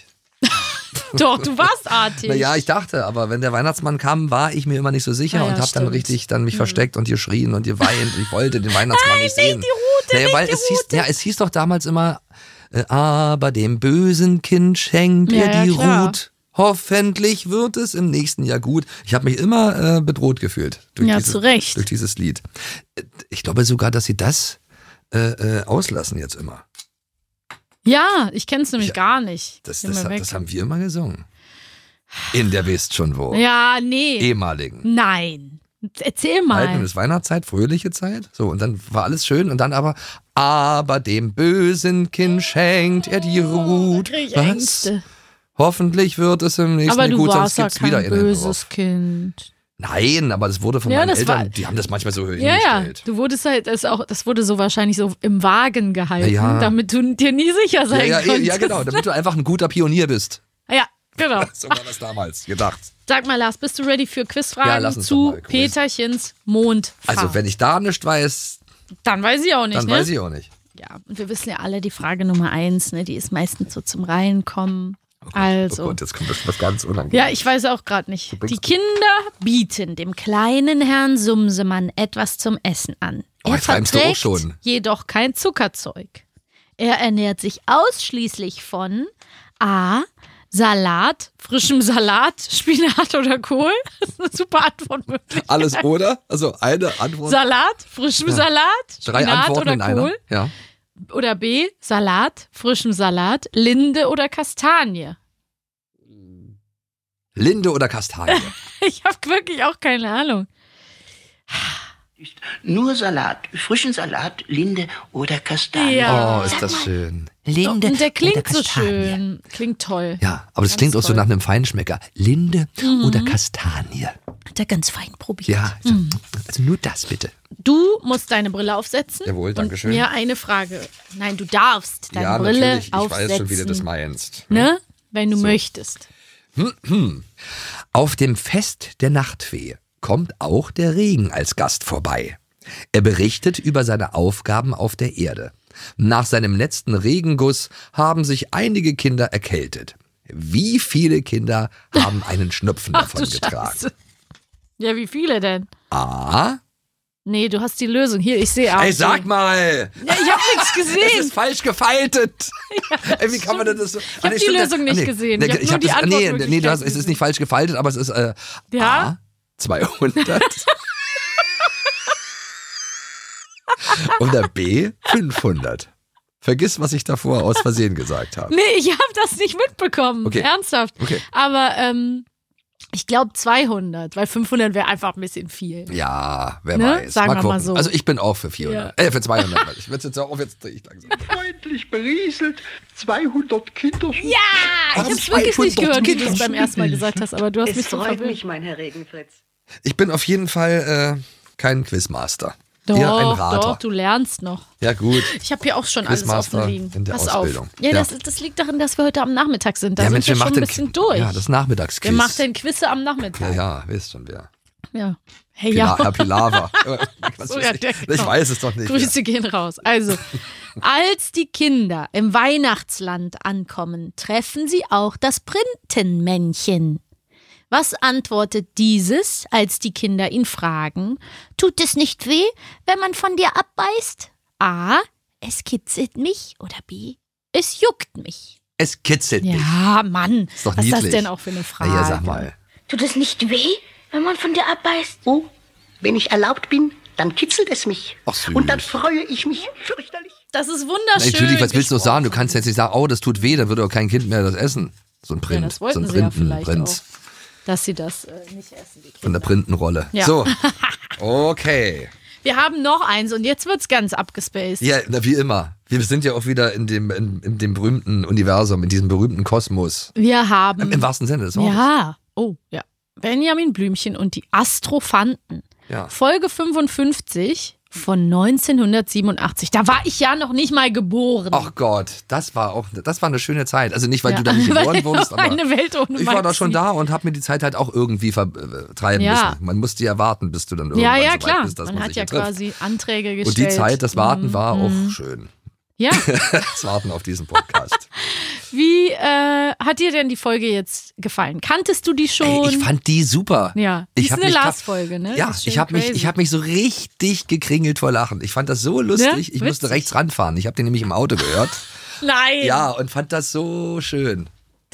Doch, du warst artig. Naja, ich dachte, aber wenn der Weihnachtsmann kam, war ich mir immer nicht so sicher Ah ja, und habe dann stimmt. richtig dann mich versteckt und geschrien und geweint. Ich wollte den Weihnachtsmann nicht sehen. die Rute, naja, nicht weil die es hieß, Rute. ja, es hieß doch damals immer, äh, aber dem bösen Kind schenkt Ja, er ja, die klar. Ruth. Hoffentlich wird es im nächsten Jahr gut. Ich habe mich immer äh, bedroht gefühlt. Durch Ja, dieses, zu Recht. Durch dieses Lied. Ich glaube sogar, dass sie das äh, äh, auslassen jetzt immer. Ja, ich kenne es nämlich Ja, gar nicht. Das, Geh das, mal weg. das haben wir immer gesungen. In der wisst schon wo. Ja, nee. Ehemaligen. Nein. Erzähl mal. Alten, es Weihnachtszeit, fröhliche Zeit. So, und dann war alles schön und dann aber, aber dem bösen Kind schenkt er die Ruth. krieg ich Was? Ängste. Hoffentlich wird es im nächsten Aber Jahr du gut, sonst warst ja gibt's wieder kein einen böses drauf. Kind. Nein, aber das wurde von Ja, meinen das Eltern, war- die haben das manchmal so Ja, ja. hingestellt. Du wurdest halt, das, auch, das wurde so wahrscheinlich so im Wagen gehalten, Ja, ja. damit du dir nie sicher Ja, sein ja, ja, konntest. ja, genau, damit du einfach ein guter Pionier bist. Ja, genau. So war das damals gedacht. Sag mal, Lars, bist du ready für Ja, Quizfragen lass uns doch zu mal Quiz. Peterchens Mondfahrt? Also, wenn ich da nicht weiß, Dann weiß ich auch nicht, dann ne? weiß ich auch nicht. Ja, und wir wissen ja alle, die Frage Nummer eins, ne, die ist meistens so zum Reinkommen. Also, Oh Gott, jetzt kommt das was ganz unangenehmes. ja, ich weiß auch gerade nicht. Die Kinder bieten dem kleinen Herrn Sumsemann etwas zum Essen an. Oh, Er jetzt reimst du auch verträgt schon. jedoch kein Zuckerzeug. Er ernährt sich ausschließlich von A. Salat, frischem Salat, Spinat oder Kohl. Das ist eine super Antwortmöglichkeit. Alles oder? Also eine Antwort. Salat, frischem Salat, Drei Spinat Antworten oder in einer. Kohl. Ja. Oder B. Salat, frischem Salat, Linde oder Kastanie. Linde oder Kastanie? Ich habe wirklich auch keine Ahnung. Nur Salat, frischen Salat, Linde oder Kastanie. Ja. Oh, ist das schön. Linde Und der klingt oder so Kastanie. schön. Klingt toll. Ja, aber das Ganz klingt auch so toll. nach einem Feinschmecker. Linde Mhm. oder Kastanie? Hat er ganz fein probiert. Ja, so, also nur das bitte. Du musst deine Brille aufsetzen. Jawohl, danke schön. Und mir eine Frage. Nein, du darfst deine ja, Brille natürlich. Ich aufsetzen. weiß schon, wie du das meinst. Ne? Wenn du möchtest. Auf dem Fest der Nachtfee kommt auch der Regen als Gast vorbei. Er berichtet über seine Aufgaben auf der Erde. Nach seinem letzten Regenguss haben sich einige Kinder erkältet. Wie viele Kinder haben einen Schnupfen Ach davon du getragen? Scheiße. Ja, wie viele denn? A. Nee, du hast die Lösung. Hier, ich sehe auch. Ey, sag mal! Ja, ich habe nichts Es gesehen. ist falsch gefaltet. Ey, wie kann man denn das so? Ich habe die Lösung nicht gesehen. Ich habe nur hab die das, nee, Antwortmöglichkeiten nee, du hast, es ist gesehen. nicht falsch gefaltet, aber es ist äh, Ja? A, zweihundert oder B, fünfhundert. Vergiss, was ich davor aus Versehen gesagt habe. Nee, ich habe das nicht mitbekommen. Okay. Ernsthaft. Okay. Aber ähm, ich glaube zweihundert, weil fünfhundert wäre einfach ein bisschen viel. Ja, wer Ne? weiß. Sagen mal wir gucken. mal so. Also ich bin auch für vierhundert. Äh, für zweihundert. Ich würde jetzt auch jetzt drehe ich langsam. Freundlich berieselt, zweihundert Kinder. Ja, ich habe es wirklich nicht gehört, wie du es beim ersten Mal gesagt hast, aber du hast Es mich so freut verwirrt. mich, mein Herr Regenfritz. Ich bin auf jeden Fall äh, kein Quizmaster. Doch, Eher ein Rater. doch, du lernst noch. Ja, gut. Ich habe hier auch schon alles Quizmaster offen liegen. in der Pass Ausbildung. auf. Ja, Ja. Das, das liegt daran, dass wir heute am Nachmittag sind. Da ja, sind Mensch, wir wer schon macht ein denn bisschen durch. Ja, das Nachmittagsquiz. Wer macht denn Quizze am Nachmittag? Ja, ja, wisst schon wer. Ja. Hey, Pila ja. Herr Pilava. Was So, weiß ja, ich? der- ich genau. weiß es doch nicht. Grüße gehen raus. Also, als die Kinder im Weihnachtsland ankommen, treffen sie auch das Printenmännchen. Was antwortet dieses, als die Kinder ihn fragen? Tut es nicht weh, wenn man von dir abbeißt? A. Es kitzelt mich. Oder B. Es juckt mich. Es kitzelt mich. Ja, Mann. Ist doch Was ist das niedlich. denn auch für eine Frage? Ja, sag mal. Tut es nicht weh, wenn man von dir abbeißt? Oh, wenn ich erlaubt bin, dann kitzelt es mich. Ach, süß. Und dann freue ich mich fürchterlich. Das ist wunderschön. Natürlich, was willst du noch gesprochen. sagen? Du kannst jetzt nicht sagen, oh, das tut weh, dann würde doch kein Kind mehr das essen. So ein Print. Ja, das so wollten ein sie ja Printen, vielleicht Prinz. auch, dass sie das äh, nicht essen. Die Von der Printenrolle. Ja. So. Okay. Wir haben noch eins und jetzt wird's ganz abgespaced. Ja, na, wie immer. Wir sind ja auch wieder in dem, in, in dem berühmten Universum, in diesem berühmten Kosmos. Wir haben. Im, im wahrsten Sinne des Wortes. Ja. Oh, ja. Benjamin Blümchen und die Astrophanten. Ja. Folge fünfundfünfzig von neunzehnhundertsiebenundachtzig. Da war ich ja noch nicht mal geboren. Ach Gott, das war auch, das war eine schöne Zeit. Also nicht, weil Ja. du da nicht Weil geboren wurdest, aber eine Welt ohne ich war da Maxi. schon da und habe mir die Zeit halt auch irgendwie vertreiben Ja. müssen. Man musste ja warten, bis du dann irgendwann Ja, ja, so weit klar. bist, dass man man, hat sich ja hier trifft. quasi Anträge gestellt. Und die Zeit, das Warten Mhm. war Mhm. auch schön. Ja. Das Warten auf diesen Podcast. Wie äh, hat dir denn die Folge jetzt gefallen? Kanntest du die schon? Ey, ich fand die super. Ja, die ich ist hab eine mich Lars-Folge, ne? Ja, Das ist schön ich habe mich, crazy. ich hab mich so richtig gekringelt vor Lachen. Ich fand das so lustig. Ne? Ich musste Witzig. rechts ranfahren. Ich habe den nämlich im Auto gehört. Nein. Ja, und fand das so schön.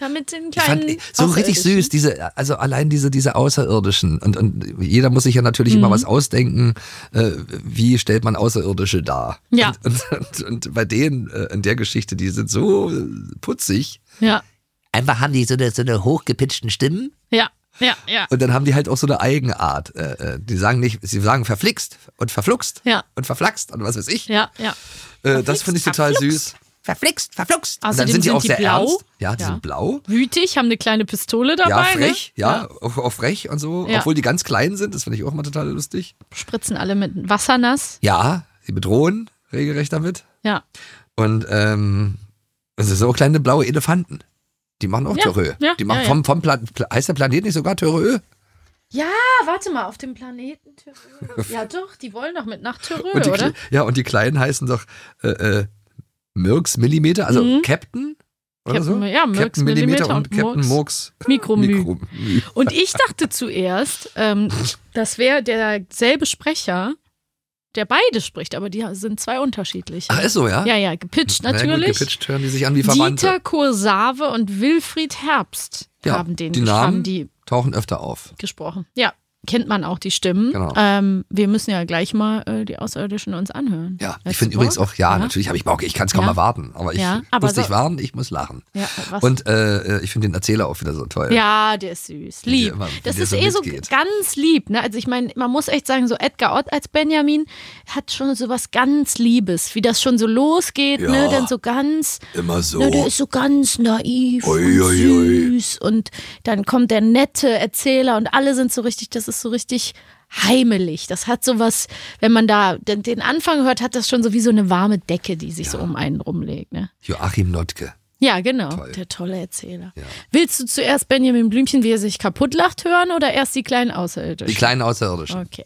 Damit den Ich fand kleinen so richtig Außerirdischen. süß, diese, also allein diese, diese Außerirdischen. Und, und jeder muss sich ja natürlich Mhm. immer was ausdenken, äh, wie stellt man Außerirdische dar. Ja. Und, und, und, und bei denen äh, in der Geschichte, die sind so äh, putzig. Ja, Einfach haben die so eine, so eine hochgepitchten Stimmen. ja, ja, ja. Und dann haben die halt auch so eine Eigenart. Äh, äh, die sagen nicht, sie sagen verflixt und verfluxt Ja. und verflaxt und was weiß ich. Ja, ja. Äh, das finde ich total verfluxt. süß. Verflixt, verfluxt. Und dann Außerdem sind die sind auch die sehr blau. ernst. Ja, die Ja. sind blau. Wütig, haben eine kleine Pistole dabei. Ja, frech, ne? ja, Auch, auch frech und so. Ja. Obwohl die ganz klein sind, das finde ich auch mal total lustig. Spritzen alle mit Wasser nass. Ja, die bedrohen regelrecht damit. Ja. Und ähm, es sind so kleine blaue Elefanten. Die machen auch Ja, Törö. ja, Die machen ja, ja. vom, vom Pla Pla heißt der Planet nicht sogar Törö? Ja, warte mal, auf dem Planeten Törö. Ja doch, die wollen doch mit nach Törö, Und die, oder? Kle- ja, und die kleinen heißen doch äh, äh, Mirks Millimeter, also Mhm. Captain oder Captain, so? ja, Mirks Captain Millimeter Millimeter und, und Captain Murks Murks Mikromü. Mikromü. Und ich dachte zuerst, ähm, das wäre derselbe Sprecher, der beide spricht, aber die sind zwei unterschiedliche. Ach, ist so, ja? Ja, ja, gepitcht Na gut, natürlich. gepitcht hören die sich an wie Verwandte. Dieter Kursave und Wilfried Herbst Ja, haben den die ges- Namen haben die tauchen öfter auf. gesprochen. Ja, kennt man auch die Stimmen. Genau. Ähm, wir müssen ja gleich mal äh, die Außerirdischen uns anhören. Ja, ich Letzte finde übrigens Woche. auch, ja, natürlich habe ich Bock, ich kann es kaum Ja. erwarten, aber ich Ja, aber muss nicht so- warten, ich muss lachen. Ja, was? Und äh, ich finde den Erzähler auch wieder so toll. Ja, der ist süß. Wie Lieb. der immer- wie das der ist so eh so mitgeht. ganz lieb. Ne? Also ich meine, man muss echt sagen, so Edgar Ott als Benjamin hat schon so was ganz Liebes, wie das schon so losgeht, Ja. ne? Dann so ganz, Immer so. ne, der ist so ganz naiv Ui, und ui, ui. süß und dann kommt der nette Erzähler und alle sind so richtig, das ist so richtig heimelig. Das hat so was, wenn man da den, den Anfang hört, hat das schon so wie so eine warme Decke, die sich so um einen rumlegt, ne? Joachim Notke. Ja, genau. Toll. Der tolle Erzähler. Ja. Willst du zuerst Benjamin Blümchen, wie er sich kaputt lacht, hören oder erst die kleinen Außerirdischen? Die kleinen Außerirdischen. Okay.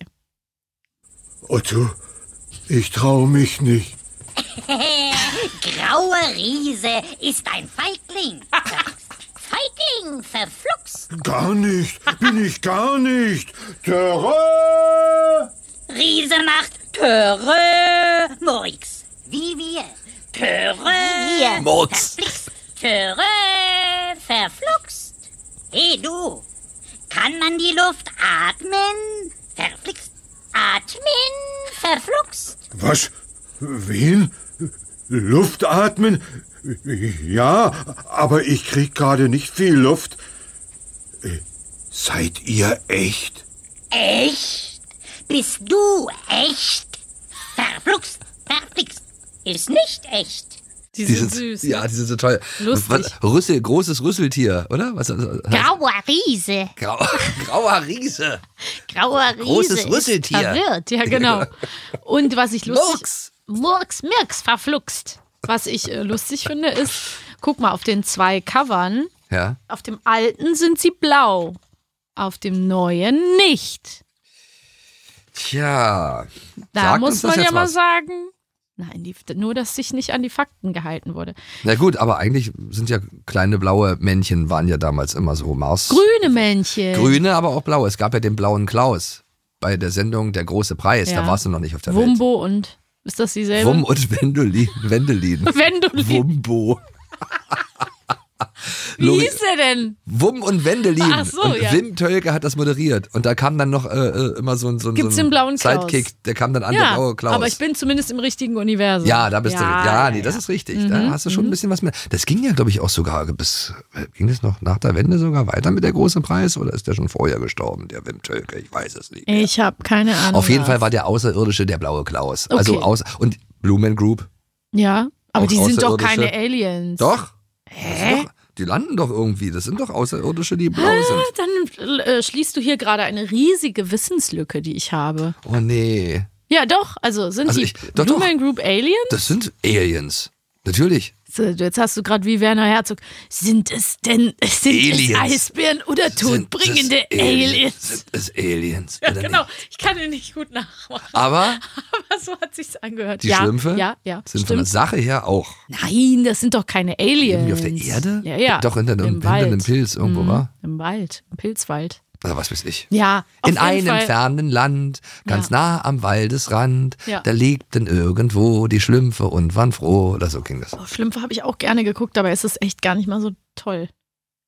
Otto, ich traue mich nicht. Graue Riese ist ein Feigling. Feigling, verfluxt. Gar nicht, bin ich gar nicht. Terror! Riese macht Töre, Morix. Wie wir. Töre, Murks. verflixt. Töre, verfluxt. Hey du, kann man die Luft atmen? Verflixt. Atmen, verfluxt. Was? Wen? Luft atmen? Ja, aber ich krieg gerade nicht viel Luft. Äh, Seid ihr echt? Echt? Bist du echt? Verfluxt, verflixt. Ist nicht echt. Die Die sind sind- süß. Ja, ne? die sind so toll. Lustig. Was, Rüssel, großes Rüsseltier, oder? Was, was heißt- Grauer Riese. Grau, grauer Riese. Grauer Riese. Großes ist Rüsseltier. Verwirrt, ja genau. Und was ich lustig... Murks. Murks, Mirks, verfluxt. Was ich äh, lustig finde ist, guck mal, auf den zwei Covern, Ja. auf dem alten sind sie blau, auf dem neuen nicht. Tja. Da sagt muss uns das man ja jetzt mal was? sagen, nein, die, nur, dass sich nicht an die Fakten gehalten wurde. Na gut, aber eigentlich sind ja kleine blaue Männchen, waren ja damals immer so Mars. Grüne Männchen. Grüne, aber auch blaue. Es gab ja den blauen Klaus bei der Sendung Der große Preis. Ja. Da warst du noch nicht auf der Wumbo und, ist das Welt. dieselbe? Wum und Wendelin. Wendelin. Wendolin. Wumbo. Wie Lori- hieß der denn? Wum und Wendelin. Ach so, und ja. Wim Tölke hat das moderiert. Und da kam dann noch äh, äh, immer so ein, so ein, Gibt's so ein den blauen Klaus? Sidekick. Der kam dann an, der Ja, blaue Klaus. aber ich bin zumindest im richtigen Universum. Ja, da bist du. Ja, nee, das ja. ist richtig. Mhm, Da hast du schon ein bisschen was mehr. Das ging ja, glaube ich, auch sogar bis. Ging es noch nach der Wende sogar weiter mit der großen Preis oder ist der schon vorher gestorben, der Wim Tölke? Ich weiß es nicht. Ich habe keine Ahnung. Auf jeden was. Fall war der Außerirdische der blaue Klaus. Okay. Also aus und Blue Man Group. Ja, aber Auch die sind doch Außerirdische. keine Aliens. Doch. Hä? Doch. Die landen doch irgendwie. Das sind doch Außerirdische, die blau sind. Dann äh, schließt du hier gerade eine riesige Wissenslücke, die ich habe. Oh nee. Ja, doch. Also sind Also die ich- doch, Blue doch. Man Group Aliens? Das sind Aliens. Natürlich. So, jetzt hast du gerade wie Werner Herzog. Sind es denn sind Aliens. es Eisbären oder todbringende Sind es Aliens? Sind es Aliens? Ja, oder genau. nicht? Ich kann ihn nicht gut nachmachen. Aber Aber so hat sich's angehört. die ja, Schlümpfe Ja, ja. sind von der stimmt. Sache her auch. Nein, das sind doch keine Aliens. Irgendwie auf der Erde? Ja, ja. Doch hinter einem, Im hinter einem Wald. Pilz irgendwo, Mhm. war? Im Wald, im Pilzwald. Oder was weiß ich. Ja, auf In jeden einem Fall. fernen Land, ganz nah am Waldesrand, Ja. da lebten irgendwo die Schlümpfe und waren froh. Oder so ging das. Oh, Schlümpfe habe ich auch gerne geguckt, aber es ist echt gar nicht mal so toll.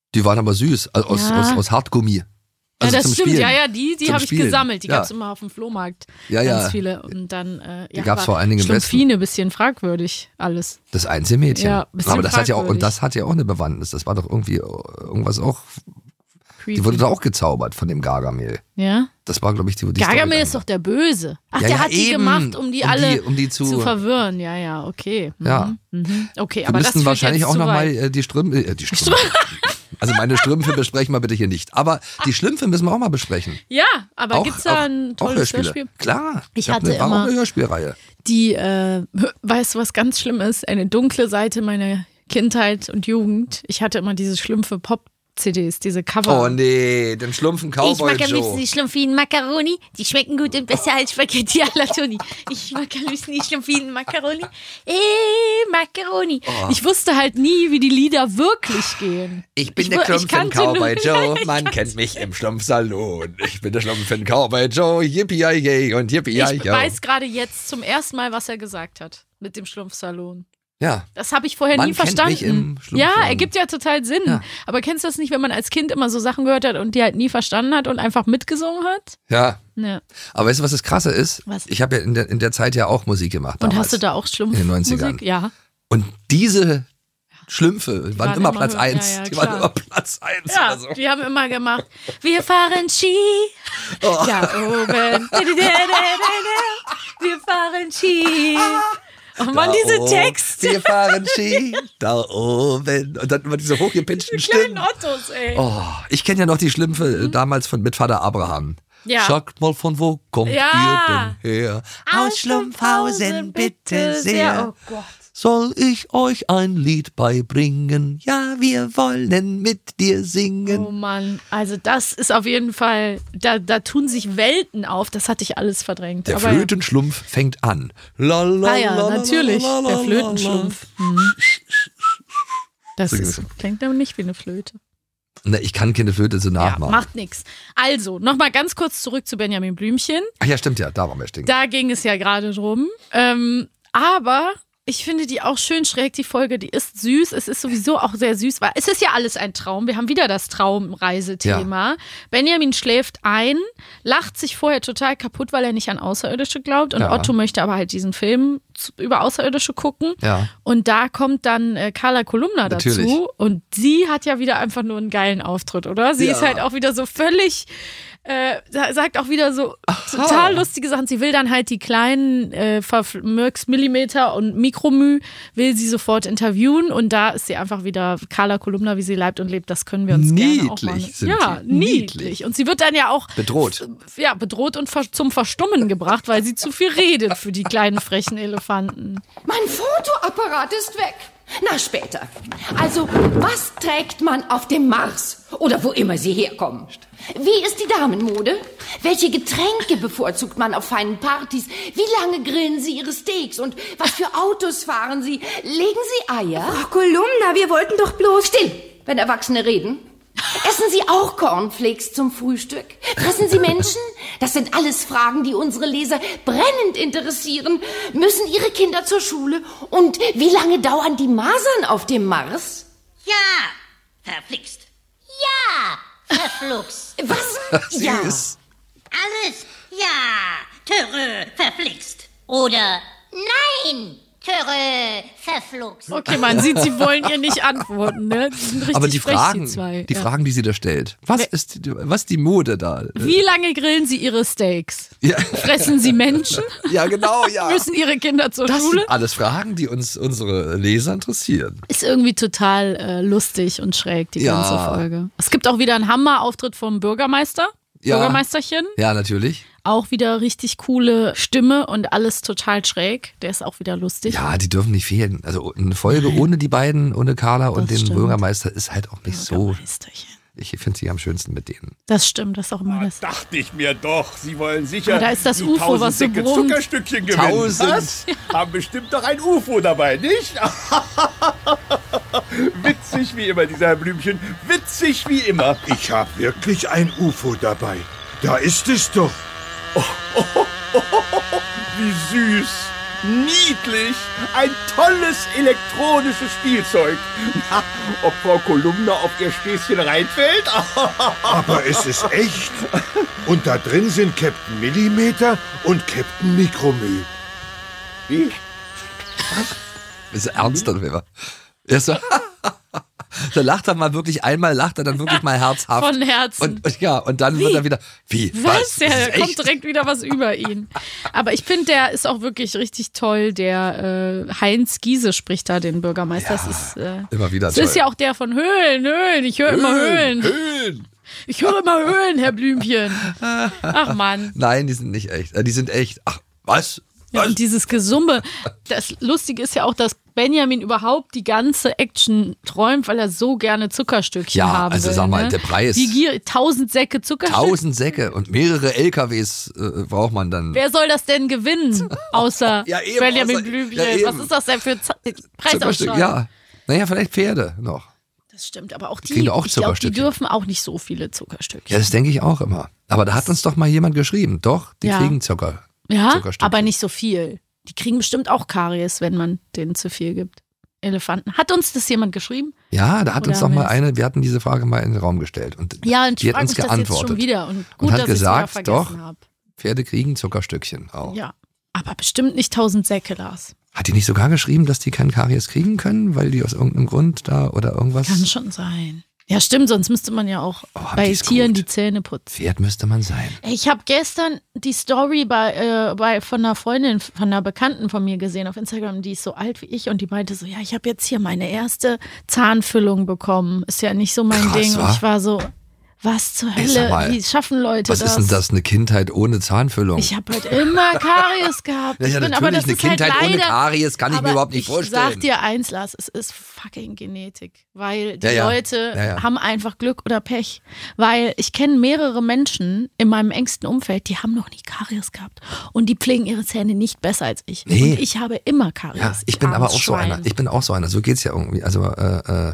Die waren aber süß, also aus, Ja. aus, aus Hartgummi. Also ja, das zum stimmt. Spielen. Ja, ja, die, die Zum habe ich Spielen. gesammelt. Die Ja. gab es immer auf dem Flohmarkt. Ja, Ganz ja. viele. Und dann, äh, ja, gab's aber vor allen Dingen im Westen. Schlumpfine, bisschen fragwürdig alles. Das Einzelmädchen. Ja, bisschen aber das hat ja auch, und fragwürdig. das hat ja auch eine Bewandtnis. Das war doch irgendwie irgendwas auch. Creepy. Die wurde doch auch gezaubert von dem Gargamel. Ja. Das war, glaube ich, die, die Gargamel Story ist doch der Böse. Ach, Ja, der ja, hat die eben. gemacht, um die Um alle die- um die zu- verwirren. Ja, ja, okay. Mhm. Ja. Mhm. Okay, Wir aber das müssten führt wahrscheinlich jetzt auch zu nochmal weit. äh, die Strümpfe. Äh, die Strümpfe. Also meine Strümpfe besprechen wir bitte hier nicht. Aber die Schlümpfe müssen wir auch mal besprechen. Ja, aber auch, gibt's da ein auch, auch tolles Hörspiele. Hörspiel? Klar. Ich hab hatte eine, war auch immer- eine Hörspielreihe. Die, äh, weißt du, was ganz schlimm ist? Eine dunkle Seite meiner Kindheit und Jugend. Ich hatte immer diese Schlümpfe Pop-C Ds, diese Cover. Oh nee, den Schlumpfen Cowboy Ich mag am liebsten Joe. die Schlumpfinen Macaroni. Die schmecken gut und besser als Spaghetti alla Toni. Ich mag am liebsten die Schlumpfinen Macaroni. Eh, Macaroni. Oh. Ich wusste halt nie, wie die Lieder wirklich gehen. Ich bin Ich der wu- ich Schlumpfen kannte nur- Cowboy Ja, Joe. ich Man kennt mich im Schlumpfsalon. Ich bin der Schlumpfen Cowboy Joe. Yippie yay und yippie yay Ich weiß gerade jetzt zum ersten Mal, was er gesagt hat mit dem Schlumpfsalon. Ja. Das habe ich vorher Man nie kennt verstanden. mich im Ja, Schlumpfsalon. ergibt ja total Sinn. Ja. Aber kennst du das nicht, wenn man als Kind immer so Sachen gehört hat und die halt nie verstanden hat und einfach mitgesungen hat? Ja. Ja. Aber weißt du, was das Krasse ist? Was? Ich habe ja in der, in der Zeit ja auch Musik gemacht. Und damals. hast du da auch In den Schlumpfmusik? neunzigern. Ja. Und diese Schlümpfe waren, waren immer immer Platz höher. eins. Ja, ja, die waren klar. immer Platz eins Ja, oder so. die haben immer gemacht, wir fahren Ski. Oh. Da oben. Wir fahren Ski. Oh Mann, Da diese oben, Texte. Wir fahren Ski, da oben. Und dann immer diese hochgepitchten Die kleinen Stimmen. Ottos, ey. Oh, ich kenne ja noch die Schlümpfe äh, damals von, mit Vater Abraham. Ja. Sagt mal, von wo kommt Ja. ihr denn her? Aus Schlumpfhausen, bitte sehr. Oh Gott. Soll ich euch ein Lied beibringen? Ja, wir wollen mit dir singen. Oh Mann, also das ist auf jeden Fall, da, da tun sich Welten auf, das hatte ich alles verdrängt. Der Aber Flötenschlumpf fängt an. La, la, Ah ja, la, la, natürlich, la, la, der la, Flötenschlumpf. Mhm. Das So ist, geht's. klingt aber nicht wie eine Flöte. la. Ne, ich kann keine Flöte so Ja, nachmachen. macht nichts. Also, nochmal ganz kurz zurück zu Benjamin Blümchen. Ach ja, stimmt ja, da waren wir stehen. Da ging es ja gerade drum. Ähm, aber ich finde die auch schön schräg, die Folge. Die ist süß. Es ist sowieso auch sehr süß, weil es ist ja alles ein Traum. Wir haben wieder das Traumreisethema. Benjamin schläft ein, lacht sich vorher total kaputt, weil er nicht an Außerirdische glaubt. Und Ja. Otto möchte aber halt diesen Film zu- über Außerirdische gucken. Ja. Und da kommt dann äh, Carla Kolumna dazu. Natürlich. Und sie hat ja wieder einfach nur einen geilen Auftritt, oder? Sie Ja. ist halt auch wieder so völlig, äh, sa- sagt auch wieder so total lustige Sachen. Sie will dann halt die kleinen äh, Verf- Murks Millimeter und Mikromü, will sie sofort interviewen. Und da ist sie einfach wieder Carla Kolumna, wie sie leibt und lebt. Das können wir uns gerne auch mal. Niedlich sind Ja, die. niedlich. Niedlich. Und sie wird dann ja auch Bedroht. ja, bedroht und ver- zum Verstummen gebracht, weil sie zu viel redet für die kleinen frechen Elefanten. Mein Fotoapparat ist weg. Na, später. Also, was trägt man auf dem Mars? Oder wo immer sie herkommen? Wie ist die Damenmode? Welche Getränke bevorzugt man auf feinen Partys? Wie lange grillen sie ihre Steaks? Und was für Autos fahren sie? Legen sie Eier? Frau Kolumna, wir wollten doch bloß... Still, wenn Erwachsene reden. Essen Sie auch Cornflakes zum Frühstück? Fressen Sie Menschen? Das sind alles Fragen, die unsere Leser brennend interessieren. Müssen Ihre Kinder zur Schule? Und wie lange dauern die Masern auf dem Mars? Ja, verflixt. Ja, verfluxt. Was? Süß. Ja. Alles. Ja, Töre, verflixt. Oder nein, Töre, verfluxt. Okay, man sieht, sie wollen ihr nicht antworten, ne? Die sind richtig Aber die frech, Fragen, die zwei. die ja. Fragen, die sie da stellt. Was Wer- ist, die- was ist die Mode da? Wie lange grillen sie ihre Steaks? Ja, Fressen sie Menschen? ja genau, ja. Müssen ihre Kinder zur Das Schule? sind alles Fragen, die uns unsere Leser interessieren. Ist irgendwie total äh, lustig und schräg, die Ja. ganze Folge. Es gibt auch wieder einen Hammer-Auftritt vom Bürgermeister. Ja. Bürgermeisterchen. Ja, natürlich. Auch wieder richtig coole Stimme und alles total schräg. Der ist auch wieder lustig. Ja, die dürfen nicht fehlen. Also eine Folge ohne die beiden, ohne Carla und Das den stimmt. Bürgermeister ist halt auch nicht so. Bürgermeisterchen. Ich finde sie am schönsten mit denen. Das stimmt, das ist auch immer das. Dachte ich mir doch, Sie wollen sicher Ah, da ist das die U F O, tausend was so dicke brummt. Zuckerstückchen gewinnen. Tausend. Was? Haben bestimmt doch ein U F O dabei, nicht? Witzig wie immer, dieser Herr Blümchen. Witzig wie immer. Ich habe wirklich ein U F O dabei. Da ist es doch. Wie süß. niedlich. Ein tolles elektronisches Spielzeug. Na, ob Frau Kolumna auf ihr Späßchen reinfällt? Aber es ist echt. Und da drin sind Captain Millimeter und Captain Mikromüll. Wie? Ist er ernst dann wäre? Er so, da lacht er mal wirklich einmal, lacht er dann wirklich mal herzhaft. Von Herzen. Und, und ja, und dann Wie? wird er wieder, wie, Was? was? Ja, Das da ist kommt echt? direkt wieder was über ihn. Aber ich finde, der ist auch wirklich richtig toll. Der äh, Heinz Giese spricht da den Bürgermeister. Ja, das ist, äh, immer wieder das toll. ist ja auch der von Höhlen, Höhlen. Ich höre immer Höhlen. Höhlen. Ich höre immer Höhlen, Herr Blümchen. Ach Mann. Nein, die sind nicht echt. Äh, Die sind echt. Ach, was? Ja, und dieses Gesumme. Das Lustige ist ja auch, dass Benjamin überhaupt die ganze Action träumt, weil er so gerne Zuckerstückchen Ja, haben also will. sag mal, ne? der Preis. Wie gier, tausend Säcke Zuckerstückchen. Tausend Säcke und mehrere L K Ws äh, braucht man dann. Wer soll das denn gewinnen? Außer Ja, eben, Benjamin außer- Blümchen. ja, eben. Was ist das denn für Z- Zuckerstück, Preisausschreibung? ja. Naja, vielleicht Pferde noch. Das stimmt, aber auch die, Kriegen doch auch ich glaube, die Zuckerstückchen. dürfen auch nicht so viele Zuckerstückchen. Ja, das denke ich auch immer. Aber da hat uns doch mal jemand geschrieben. Doch, die Ja. kriegen Zucker. Ja, Zuckerstückchen. aber nicht so viel. Die kriegen bestimmt auch Karies, wenn man denen zu viel gibt. Elefanten. Hat uns das jemand geschrieben? Ja, da hat Oder uns doch mal wer- eine, wir hatten diese Frage mal in den Raum gestellt. Und Ja, und die ich hat frage uns mich das jetzt geantwortet. schon wieder. Und gut, und hat dass ich es wieder gesagt, vergessen doch, habe. Pferde kriegen Zuckerstückchen auch. Ja, aber bestimmt nicht tausend Säcke, Lars. Hat die nicht sogar geschrieben, dass die kein Karies kriegen können, weil die aus irgendeinem Grund da oder irgendwas? Kann schon sein. Ja, stimmt, sonst müsste man ja auch bei die ist Tieren gut. die Zähne putzen. Pferd müsste man sein. Ich habe gestern die Story bei, äh, bei von einer Freundin, von einer Bekannten von mir gesehen auf Instagram, die ist so alt wie ich und die meinte so, ja, ich habe jetzt hier meine erste Zahnfüllung bekommen. Ist ja nicht so mein Krass, Ding. wa? Und ich war so, was zur Ey, sag Hölle? mal, Wie schaffen Leute Was das? ist denn das, eine Kindheit ohne Zahnfüllung? Ich habe halt immer Karies gehabt. Ja, ja, Ich bin, natürlich, aber das eine ist halt Kindheit ohne leider, Karies kann ich mir aber überhaupt nicht ich vorstellen. sag dir eins, Lars, es ist fucking Genetik. Weil die Ja, ja. Leute Ja, ja. haben einfach Glück oder Pech. Weil ich kenne mehrere Menschen in meinem engsten Umfeld, die haben noch nie Karies gehabt. Und die pflegen ihre Zähne nicht besser als ich. Nee. Und ich habe immer Karies. Ja, ich bin aber armes auch so Schwein. einer. Ich bin auch so einer. So geht's ja irgendwie. Also äh, äh,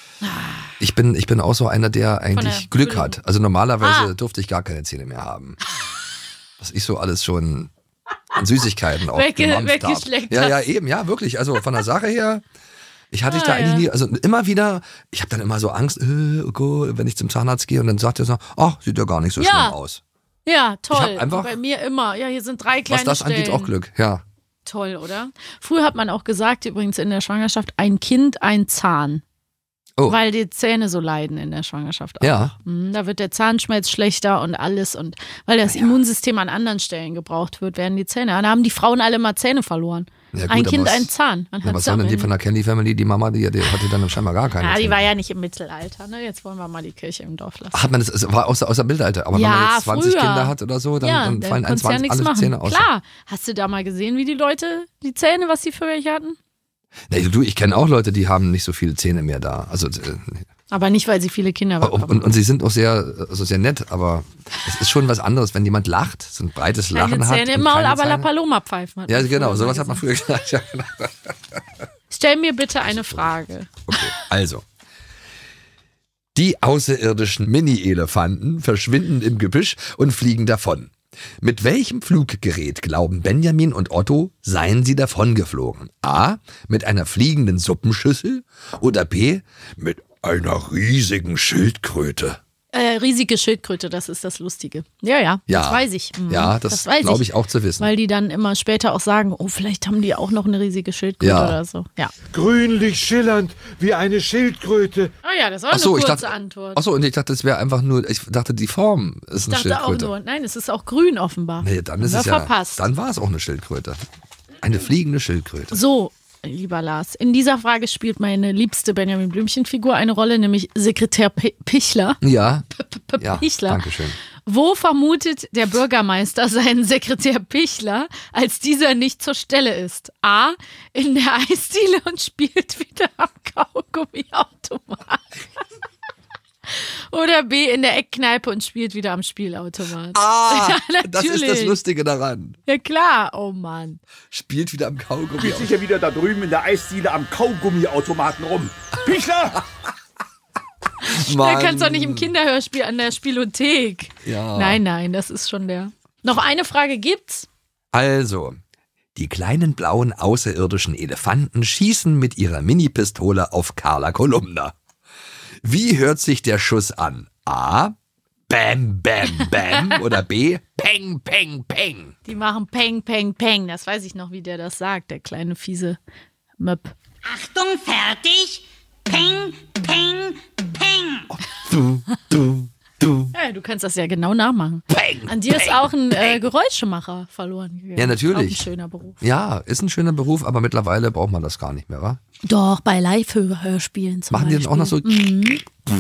ich bin ich bin auch so einer, der eigentlich der Glück Füllung. hat. Also normalerweise Ah. durfte ich gar keine Zähne mehr haben. Was ich so alles schon an Süßigkeiten auch Wegge- gemampft hab. weggeschleckt Ja, ja, hast. eben, ja, wirklich. Also von der Sache her. Ich hatte ich Ah, da eigentlich ja. nie, also immer wieder, ich habe dann immer so Angst, äh, oh Gott, wenn ich zum Zahnarzt gehe und dann sagt er so, ach, sieht ja gar nicht so Ja. schlimm aus. Ja, toll. hab einfach- Bei mir immer. Ja, hier sind drei kleine Was das Stellen. angeht, auch Glück, ja. Toll, oder? Früher hat man auch gesagt, übrigens in der Schwangerschaft, ein Kind, ein Zahn. Oh. Weil die Zähne so leiden in der Schwangerschaft auch. Ja. Mhm, da wird der Zahnschmelz schlechter und alles. Und weil das Immunsystem an anderen Stellen gebraucht wird, werden die Zähne. Da haben die Frauen alle mal Zähne verloren. Ja, gut, ein aber Kind, was- ein Zahn. Man Ja, hat's was soll denn am die Ende- von der Kelly Family, die Mama, die, die hatte dann scheinbar gar keine Ja, die Zähne. war ja nicht im Mittelalter. Ne? Jetzt wollen wir mal die Kirche im Dorf lassen. Hat man das, es war aus, der- aus der Mittelalter, aber wenn Ja, man jetzt zwanzig früher. Kinder hat oder so, dann, ja, dann da fallen konntest du ja einundzwanzig nichts alle Zähne machen. aus. Klar. Hast du da mal gesehen, wie die Leute, die Zähne, was die für welche hatten? Nee, du, ich kenne auch Leute, die haben nicht so viele Zähne mehr da. Also, äh, Aber nicht, weil sie viele Kinder bekommen. und, und sie sind auch sehr, also sehr nett, aber es ist schon was anderes, wenn jemand lacht, so ein breites Lachen Keine hat. Zähne im und Maul, keine aber La Zähne. Paloma pfeifen. Hat Ja, man genau, früher sowas mal hat man gesagt. früher gesagt. Ja, genau. Stell mir bitte eine Frage. Okay, also. Die außerirdischen Mini-Elefanten verschwinden im Gebüsch und fliegen davon. Mit welchem Fluggerät glauben Benjamin und Otto, seien sie davongeflogen? A. Mit einer fliegenden Suppenschüssel oder B. Mit einer riesigen Schildkröte? Äh, riesige Schildkröte, das ist das Lustige. Ja, ja, Ja. das weiß ich. Mhm. Ja, das weiß glaube ich auch zu wissen. Weil die dann immer später auch sagen, oh, vielleicht haben die auch noch eine riesige Schildkröte Ja. oder so. Ja. Grünlich schillernd wie eine Schildkröte. Ah ja, das war Ach so, eine ich kurze dachte, Antwort. ach so, und ich dachte, das wäre einfach nur, ich dachte, die Form ist ich eine dachte auch Schildkröte. nur, nein, es ist auch grün offenbar. Nee, dann Haben ist wir es ja, verpasst. dann war es auch eine Schildkröte. Eine fliegende Schildkröte. So, lieber Lars, in dieser Frage spielt meine liebste Benjamin Blümchen-Figur eine Rolle, nämlich Sekretär P- Pichler. Ja, ja, Pichler. danke schön. Wo vermutet der Bürgermeister seinen Sekretär Pichler, als dieser nicht zur Stelle ist? A. In der Eisdiele und spielt wieder am Kaugummiautomat. Oder B. In der Eckkneipe und spielt wieder am Spielautomat. Ah, ja, das ist das natürlich. Lustige daran. Ja klar, oh Mann. Spielt wieder am Kaugummi. Spielt sich ja wieder da drüben in der Eisdiele am Kaugummiautomaten rum. Pichler! Da kannst du doch nicht im Kinderhörspiel an der Spielothek. Ja. Nein, nein, das ist schon der. Noch eine Frage gibt's? Also, Die kleinen blauen außerirdischen Elefanten schießen mit ihrer Mini-Pistole auf Carla Kolumna. Wie hört sich der Schuss an? A. Bam, bam, bam oder B. Peng, peng, peng. Die machen Peng, Peng, Peng. Das weiß ich noch, wie der das sagt, der kleine fiese Möp. Achtung, fertig. Peng, peng, peng. Du, du, du. Ja, du kannst das ja genau nachmachen. Peng, An dir peng, ist auch ein äh, Geräuschemacher verloren gegangen. Ja, natürlich. Auch ein schöner Beruf. Ja, ist ein schöner Beruf, aber mittlerweile braucht man das gar nicht mehr, wa? Doch, bei Live-Hörspielen zum Machen die Beispiel. dann auch noch so... Mhm.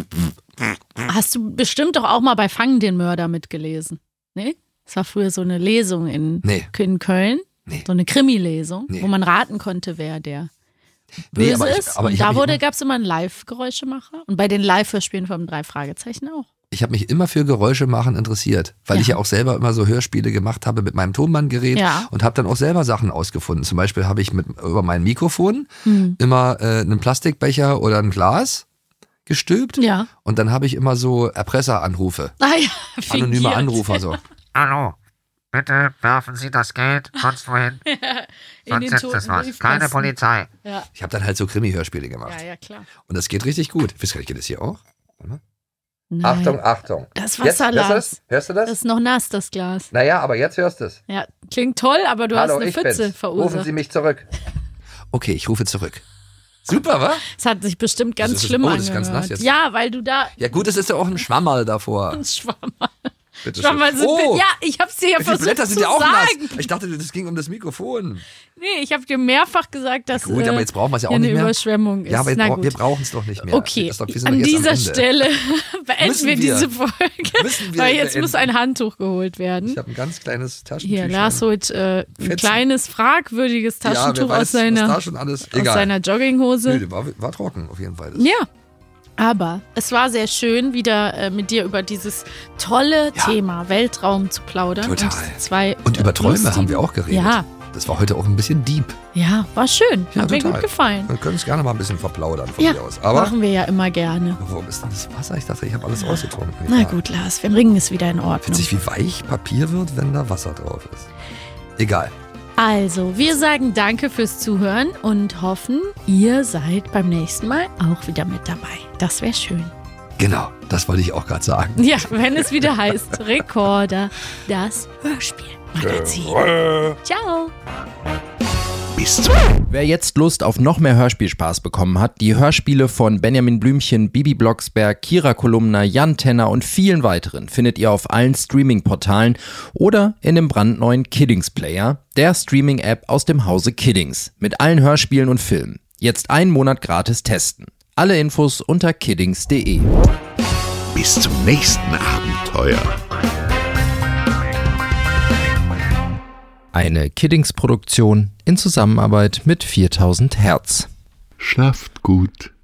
Hast du bestimmt doch auch mal bei Fangen den Mörder mitgelesen? Nee? Das war früher so eine Lesung in, nee. in Köln. Nee. So eine Krimi-Lesung, nee. wo man raten konnte, wer der Nee, böse aber ich- ist. aber Und ich hab da mich wurde, immer- gab es immer einen Live-Geräuschemacher. Und bei den Live-Hörspielen vom drei Fragezeichen auch. Ich habe mich immer für Geräusche machen interessiert, weil Ja. ich ja auch selber immer so Hörspiele gemacht habe mit meinem Tonbandgerät Ja. und habe dann auch selber Sachen ausgefunden. Zum Beispiel habe ich mit über mein Mikrofon Hm. immer äh, einen Plastikbecher oder ein Glas gestülpt Ja. und dann habe ich immer so Erpresseranrufe, Ah ja, anonyme fingiert. Anrufer so. Hallo, bitte werfen Sie das Geld sonst wohin. In Sonst den ist es toten was. Keine Briefkasten. Polizei. Ja. Ich habe dann halt so Krimi-Hörspiele gemacht. Ja, ja, klar. Und das geht richtig gut. Wisst ihr, geht das hier auch? Warte mal. Nein. Achtung, Achtung. Das Jetzt, Wasserglas. hörst du das? Hörst du das? Das ist noch nass, das Glas. Naja, aber jetzt hörst du es. Ja, klingt toll, aber du Hallo, hast eine ich Pfütze bin's. verursacht. Rufen Sie mich zurück. Okay, ich rufe zurück. Super, wa? Es hat sich bestimmt ganz Das ist- schlimm oh, das ist angehört. ganz nass jetzt. Ja, weil du da Ja gut, es ist ja auch ein Schwammerl davor. ein Schwammerl. Bitte Schwammerl schön. sind, Oh, ja, ich hab's dir ja die versucht Blätter sind zu ja auch sagen. nass. Ich dachte, das ging um das Mikrofon. Nee, ich habe dir mehrfach gesagt, dass Gut, aber äh, jetzt brauchen wir es ja auch hier nicht eine mehr. Überschwemmung ist. Ja, aber jetzt Na brau- gut. wir brauchen es doch nicht mehr. Okay, Das ist doch- wir sind an doch jetzt am dieser Ende. Stelle beenden Müssen wir wir. diese Folge, Müssen wir weil jetzt beenden. muss ein Handtuch geholt werden. Ich habe ein ganz kleines Taschentuch. Hier, Lars holt äh, ein Fetzen. kleines, fragwürdiges Ja, wer Taschentuch weiß, aus, seiner, was da schon alles- aus Egal. seiner Jogginghose. Nö, war, war trocken auf jeden Fall. Das- Ja, aber es war sehr schön, wieder äh, mit dir über dieses tolle Thema Weltraum zu plaudern. Total. Und, zwei, Und über äh, Träume lustigen- haben wir auch geredet. Ja, Das war heute auch ein bisschen deep. ja, war schön. Ja, Hat mir total. gut gefallen. Wir können es gerne mal ein bisschen verplaudern von Ja, mir aus. Aber machen wir ja immer gerne. warum ist denn das Wasser? Ich dachte, ich habe alles ausgetrunken. Na Egal. gut, Lars, wir bringen es wieder in Ordnung. Witzig, wie weich Papier wird, wenn da Wasser drauf ist. Egal. Also, wir sagen danke fürs Zuhören und hoffen, ihr seid beim nächsten Mal auch wieder mit dabei. Das wäre schön. Genau, das wollte ich auch gerade sagen. Ja, wenn es wieder heißt Rekorder, das Hörspielmagazin. Ciao. Bis zum Wer jetzt Lust auf noch mehr Hörspielspaß bekommen hat, die Hörspiele von Benjamin Blümchen, Bibi Blocksberg, Kira Kolumna, Jan Tenner und vielen weiteren findet ihr auf allen Streaming-Portalen oder in dem brandneuen Kiddings Player, der Streaming-App aus dem Hause Kiddings, mit allen Hörspielen und Filmen. Jetzt einen Monat gratis testen. Alle Infos unter kiddings punkt de. Bis zum nächsten Abenteuer. Eine Kiddings-Produktion in Zusammenarbeit mit viertausend Hertz. Schlaft gut.